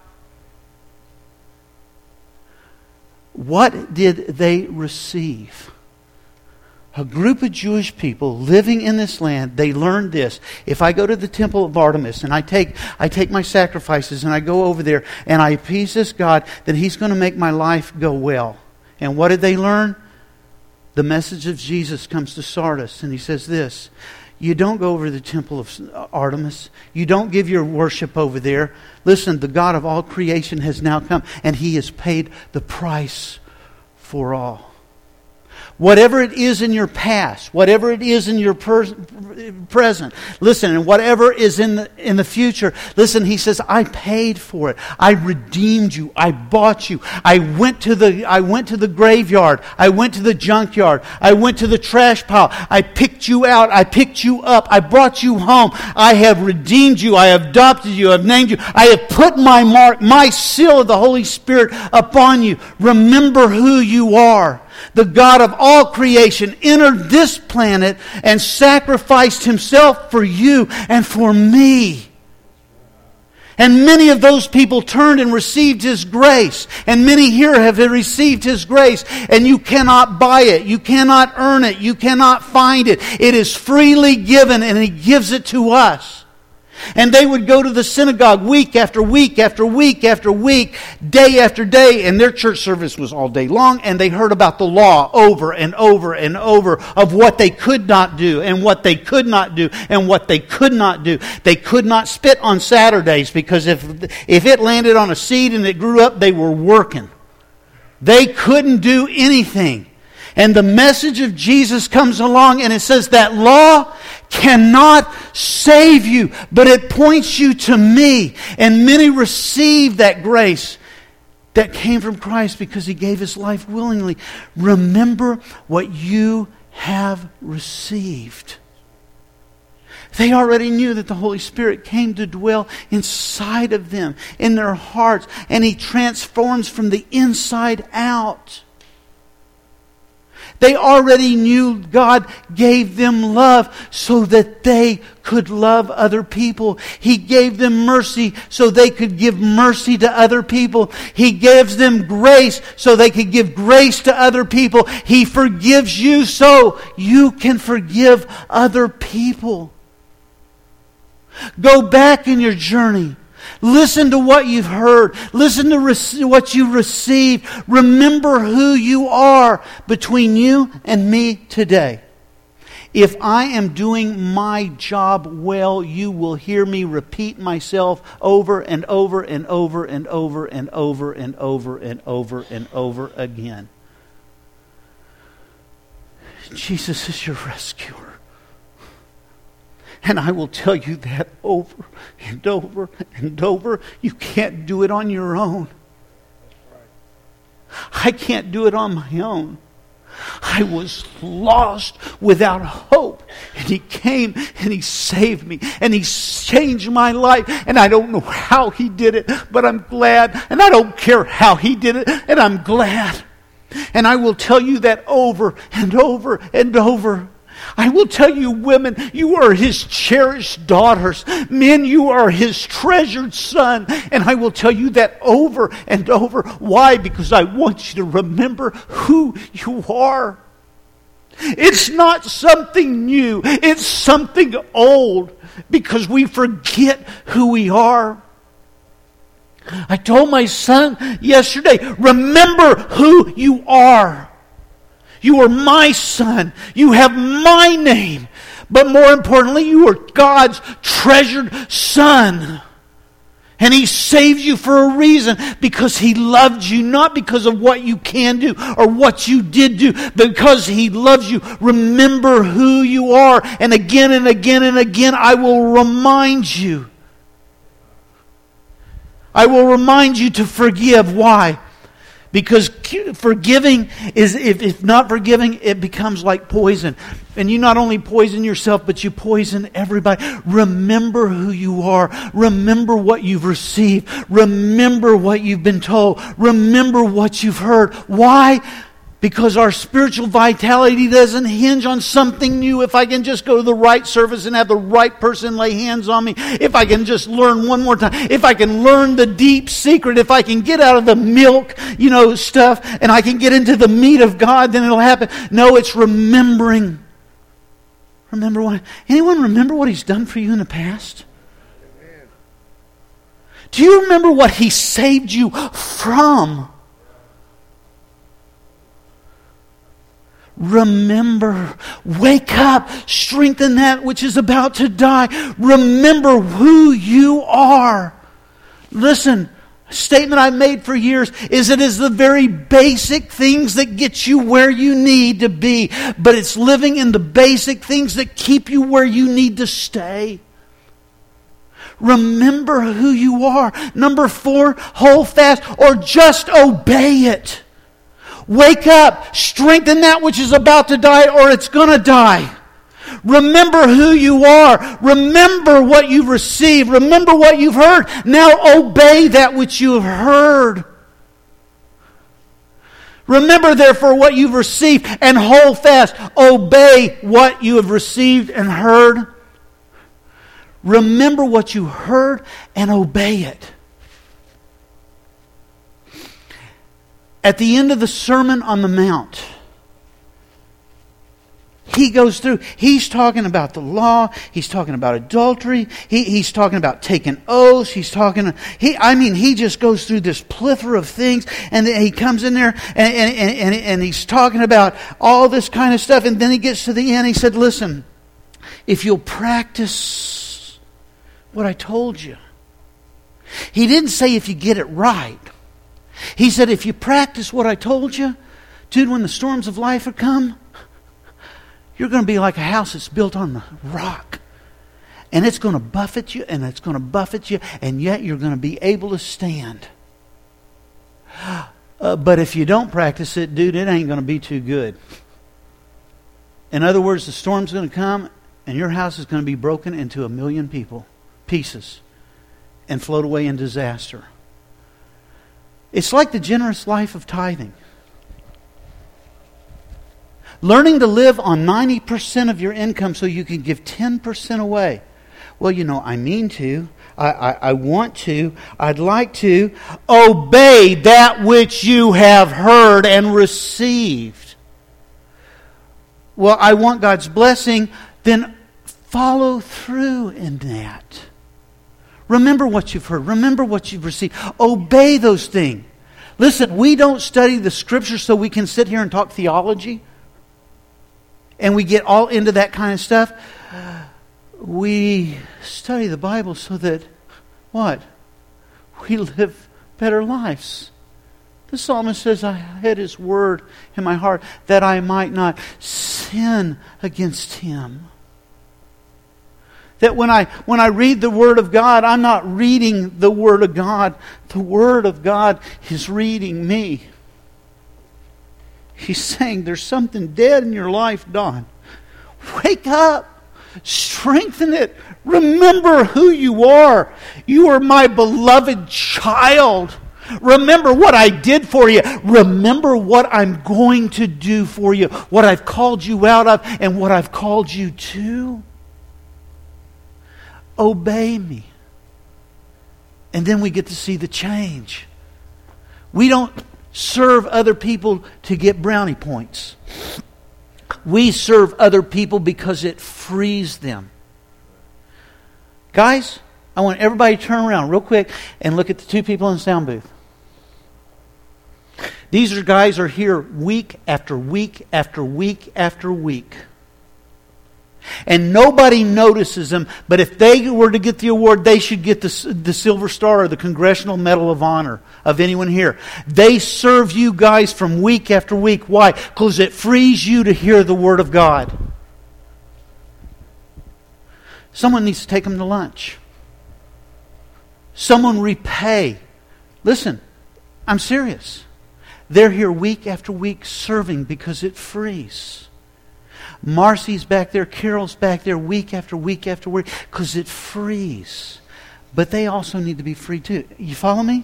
What did they receive? A group of Jewish people living in this land, they learned this. If I go to the temple of Artemis and I take I take my sacrifices and I go over there and I appease this God, then He's going to make my life go well. And what did they learn? The message of Jesus comes to Sardis, and He says this: you don't go over to the temple of Artemis. You don't give your worship over there. Listen, the God of all creation has now come, and He has paid the price for all. Whatever it is in your past, whatever it is in your per- present, listen, and whatever is in the, in the future, listen, He says, I paid for it. I redeemed you. I bought you. I went to the, I went to the graveyard. I went to the junkyard. I went to the trash pile. I picked you out. I picked you up. I brought you home. I have redeemed you. I have adopted you. I have named you. I have put my mark, my seal of the Holy Spirit upon you. Remember who you are. The God of all creation entered this planet and sacrificed Himself for you and for me. And many of those people turned and received His grace. And many here have received His grace. And you cannot buy it. You cannot earn it. You cannot find it. It is freely given, and He gives it to us. And they would go to the synagogue week after week after week after week, day after day, and their church service was all day long, and they heard about the law over and over and over of what they could not do and what they could not do and what they could not do. They could not spit on Saturdays because if, if it landed on a seed and it grew up, they were working. They couldn't do anything. And the message of Jesus comes along and it says that law cannot save you, but it points you to me. And many receive that grace that came from Christ because He gave His life willingly. Remember what you have received. They already knew that the Holy Spirit came to dwell inside of them, in their hearts, and He transforms from the inside out. They already knew God gave them love so that they could love other people. He gave them mercy so they could give mercy to other people. He gives them grace so they could give grace to other people. He forgives you so you can forgive other people. Go back in your journey. Listen to what you've heard. Listen to rec- what you received. Remember who you are between you and me today. If I am doing my job well, you will hear me repeat myself over and over and over and over and over and over and over and over again. Jesus is your rescuer. And I will tell you that over and over and over. You can't do it on your own. I can't do it on my own. I was lost without hope. And He came and He saved me. And He changed my life. And I don't know how He did it, but I'm glad. And I don't care how He did it, and I'm glad. And I will tell you that over and over and over. I will tell you, women, you are His cherished daughters. Men, you are His treasured son. And I will tell you that over and over. Why? Because I want you to remember who you are. It's not something new. It's something old because we forget who we are. I told my son yesterday, remember who you are. You are my son. You have my name. But more importantly, you are God's treasured son. And He saved you for a reason. Because He loved you. Not because of what you can do or what you did do. But because He loves you. Remember who you are. And again and again and again, I will remind you. I will remind you to forgive. Why? Because forgiving is, if, if not forgiving, it becomes like poison. And you not only poison yourself, but you poison everybody. Remember who you are. Remember what you've received. Remember what you've been told. Remember what you've heard. Why? Because our spiritual vitality doesn't hinge on something new. If I can just go to the right service and have the right person lay hands on me. If I can just learn one more time. If I can learn the deep secret. If I can get out of the milk, you know, stuff. And I can get into the meat of God, then it'll happen. No, it's remembering. Remember what? Anyone remember what He's done for you in the past? Amen. Do you remember what He saved you from? Remember, wake up, strengthen that which is about to die. Remember who you are. Listen, a statement I've made for years is it is the very basic things that get you where you need to be. But it's living in the basic things that keep you where you need to stay. Remember who you are. Number four, hold fast or just obey it. Wake up, strengthen that which is about to die or it's going to die. Remember who you are. Remember what you've received. Remember what you've heard. Now obey that which you have heard. Remember therefore what you've received and hold fast. Obey what you have received and heard. Remember what you heard and obey it. At the end of the Sermon on the Mount, he goes through, he's talking about the law, he's talking about adultery, he, he's talking about taking oaths, he's talking, he, I mean, he just goes through this plethora of things, and then he comes in there, and, and, and, and he's talking about all this kind of stuff, and then he gets to the end, he said, listen, if you'll practice what I told you. He didn't say if you get it right. He said, if you practice what I told you, dude, when the storms of life have come, you're going to be like a house that's built on the rock. And it's going to buffet you, and it's going to buffet you, and yet you're going to be able to stand. Uh, but if you don't practice it, dude, it ain't going to be too good. In other words, the storm's going to come, and your house is going to be broken into a million people, pieces, and float away in disaster. It's like the generous life of tithing. Learning to live on ninety percent of your income so you can give ten percent away. Well, you know, I mean to. I, I, I want to. I'd like to. Obey that which you have heard and received. Well, I want God's blessing. Then follow through in that. Remember what you've heard. Remember what you've received. Obey those things. Listen, we don't study the Scriptures so we can sit here and talk theology. And we get all into that kind of stuff. We study the Bible so that, what? We live better lives. The psalmist says, I hid His word in my heart that I might not sin against Him. That when I when I read the Word of God, I'm not reading the Word of God. The Word of God is reading me. He's saying there's something dead in your life, Don. Wake up. Strengthen it. Remember who you are. You are my beloved child. Remember what I did for you. Remember what I'm going to do for you. What I've called you out of and what I've called you to. Obey me. And then we get to see the change. We don't serve other people to get brownie points. We serve other people because it frees them. Guys, I want everybody to turn around real quick and look at the two people in the sound booth. These are guys are here week after week after week after week. And nobody notices them, but if they were to get the award, they should get the, the Silver Star or the Congressional Medal of Honor of anyone here. They serve you guys from week after week. Why? Because it frees you to hear the Word of God. Someone needs to take them to lunch. Someone repay. Listen, I'm serious. They're here week after week serving because it frees. Marcy's back there, Carol's back there week after week after week because it frees. But they also need to be free too. You follow me?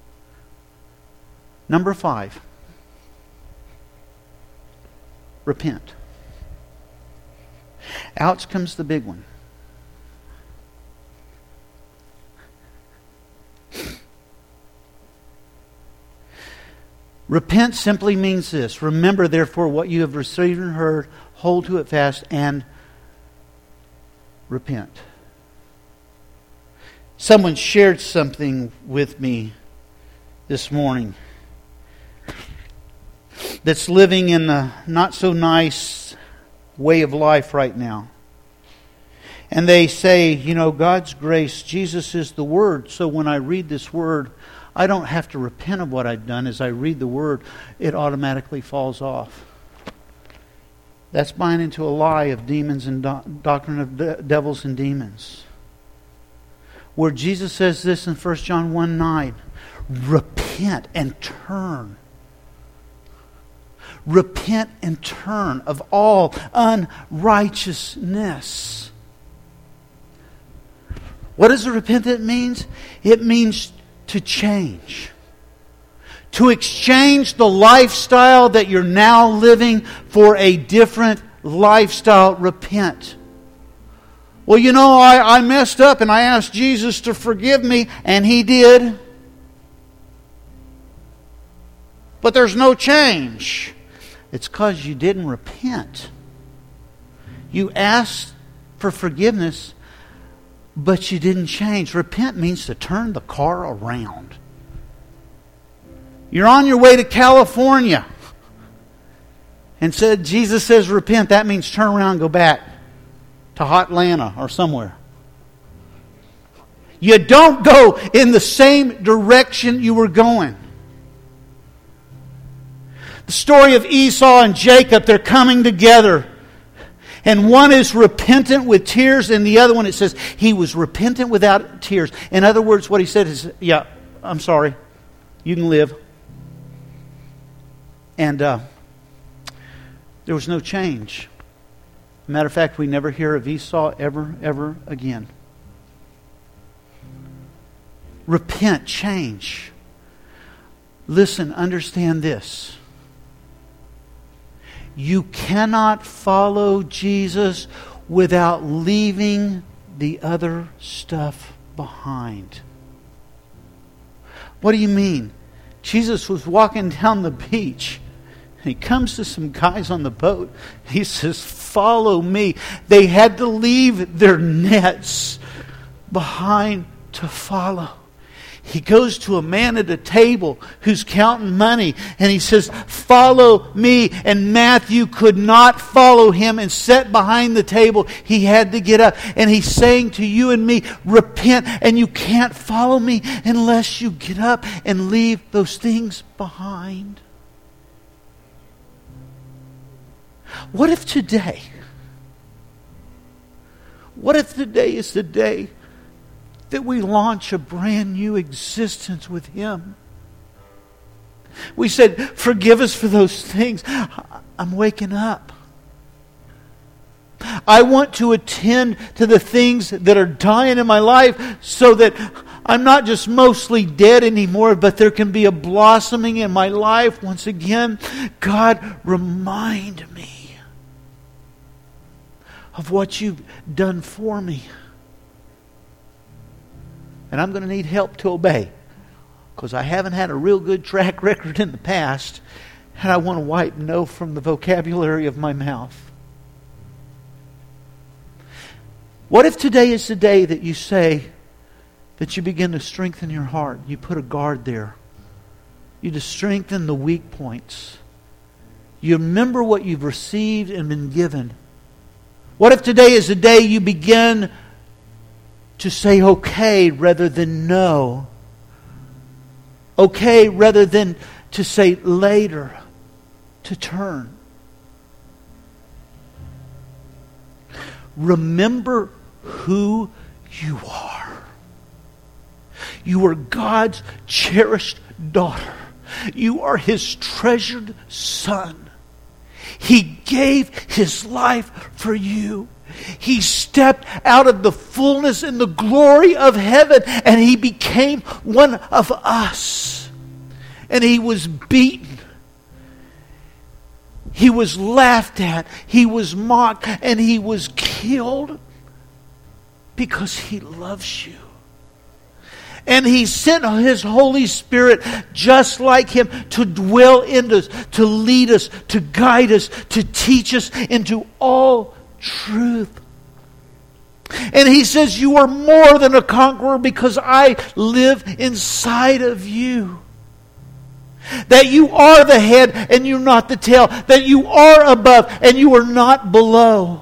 Number five. Repent. Out comes the big one. Repent simply means this. Remember, therefore, what you have received and heard, hold to it fast, and repent. Someone shared something with me this morning that's living in a not so nice way of life right now. And they say, you know, God's grace, Jesus is the Word, so when I read this Word, I don't have to repent of what I've done. As I read the Word, it automatically falls off. That's buying into a lie of demons and do- doctrine of de- devils and demons. Where Jesus says this in First John one nine, repent and turn. Repent and turn of all unrighteousness. What does the repentant means? It means to change. To exchange the lifestyle that you're now living for a different lifestyle. Repent. Well, you know, I, I messed up and I asked Jesus to forgive me, and He did. But there's no change. It's because you didn't repent. You asked for forgiveness, but you didn't change. Repent means to turn the car around. You're on your way to California and said, Jesus says repent. That means turn around and go back to Hot Atlanta or somewhere. You don't go in the same direction you were going. The story of Esau and Jacob, they're coming together. And one is repentant with tears, and the other one, it says, he was repentant without tears. In other words, what he said is, yeah, I'm sorry. You can live. And uh, there was no change. Matter of fact, we never hear of Esau ever, ever again. Repent, change. Listen, understand this. You cannot follow Jesus without leaving the other stuff behind. What do you mean? Jesus was walking down the beach. He comes to some guys on the boat. He says, follow me. They had to leave their nets behind to follow. He goes to a man at a table who's counting money, and he says, follow me. And Matthew could not follow him and sat behind the table. He had to get up. And he's saying to you and me, repent, and you can't follow me unless you get up and leave those things behind. What if today, what if today is the day that we launch a brand new existence with Him? We said, forgive us for those things. I'm waking up. I want to attend to the things that are dying in my life so that I'm not just mostly dead anymore, but there can be a blossoming in my life once again. God, remind me of what You've done for me. And I'm going to need help to obey, because I haven't had a real good track record in the past, and I want to wipe no from the vocabulary of my mouth. What if today is the day that you say that you begin to strengthen your heart? You put a guard there. You to strengthen the weak points. You remember what you've received and been given. What if today is the day you begin to say okay rather than no? Okay rather than to say later, to turn. Remember who you are. You are God's cherished daughter. You are His treasured son. He gave His life for you. He stepped out of the fullness and the glory of heaven, and He became one of us. And He was beaten. He was laughed at. He was mocked. And He was killed because He loves you. And He sent His Holy Spirit just like Him to dwell in us, to lead us, to guide us, to teach us into all truth. And He says, you are more than a conqueror because I live inside of you. That you are the head and you're not the tail. That you are above and you are not below.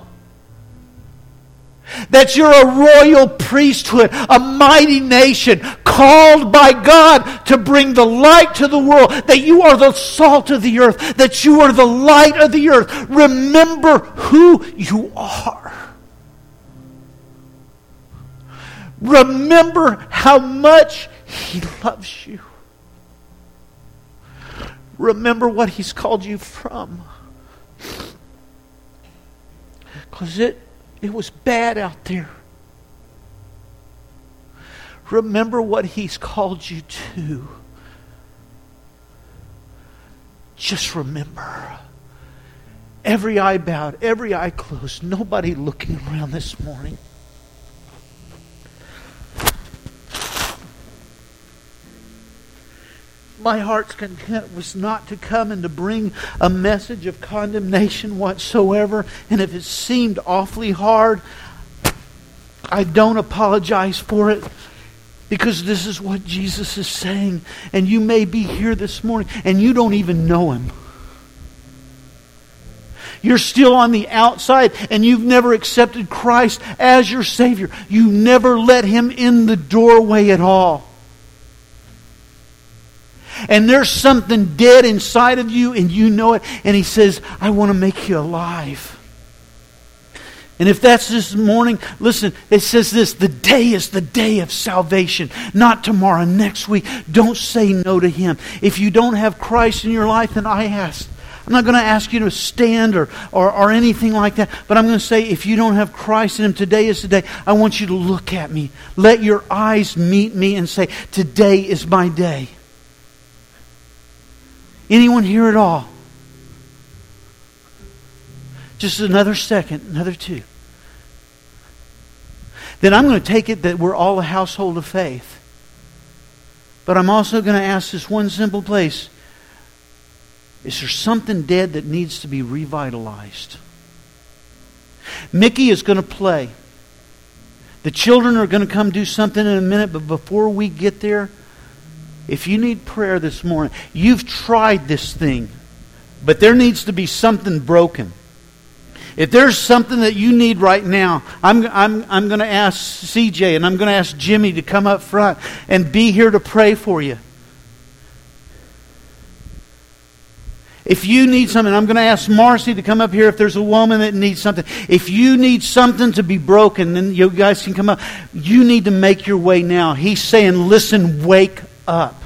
That you're a royal priesthood, a mighty nation, called by God to bring the light to the world. That you are the salt of the earth. That you are the light of the earth. Remember who you are. Remember how much He loves you. Remember what He's called you from. Because it It was bad out there. Remember what He's called you to. Just remember. Every eye bowed, every eye closed, nobody looking around this morning. my heart's content was not to come and to bring a message of condemnation whatsoever. And if it seemed awfully hard, I don't apologize for it, because this is what Jesus is saying. And you may be here this morning and you don't even know Him. You're still on the outside and you've never accepted Christ as your Savior. You never let Him in the doorway at all. And there's something dead inside of you and you know it. And He says, I want to make you alive. And if that's this morning, listen, it says this: the day is the day of salvation. Not tomorrow, next week. Don't say no to Him. If you don't have Christ in your life, then I ask. I'm not going to ask you to stand or, or, or anything like that. But I'm going to say, if you don't have Christ in Him, today is the day. I want you to look at me. Let your eyes meet me and say, today is my day. Anyone here at all? Just another second, another two. Then I'm going to take it that we're all a household of faith. But I'm also going to ask this one simple place. Is there something dead that needs to be revitalized? Mickey is going to play. The children are going to come do something in a minute, but before we get there, if you need prayer this morning, you've tried this thing, but there needs to be something broken. If there's something that you need right now, I'm, I'm, I'm going to ask C J and I'm going to ask Jimmy to come up front and be here to pray for you. If you need something, I'm going to ask Marcy to come up here if there's a woman that needs something. If you need something to be broken, then you guys can come up. You need to make your way now. He's saying, listen, wake up.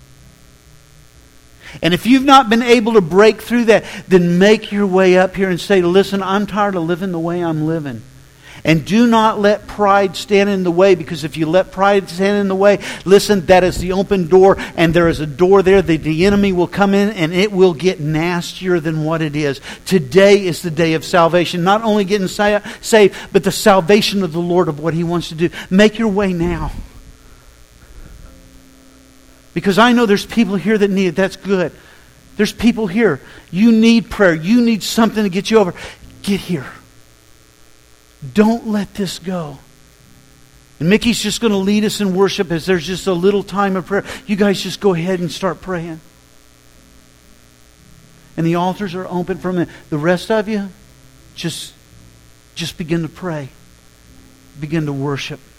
And if you've not been able to break through that, then make your way up here and say, listen, I'm tired of living the way I'm living. And do not let pride stand in the way, because if you let pride stand in the way, listen, that is the open door, and there is a door there that the enemy will come in and it will get nastier than what it is. Today is the day of salvation. Not only getting sa- saved, but the salvation of the Lord, of what He wants to do. Make your way now. Because I know there's people here that need it. That's good. There's people here. You need prayer. You need something to get you over. Get here. Don't let this go. And Mickey's just going to lead us in worship as there's just a little time of prayer. You guys just go ahead and start praying. And the altars are open for a minute. The rest of you, just, just begin to pray. Begin to worship.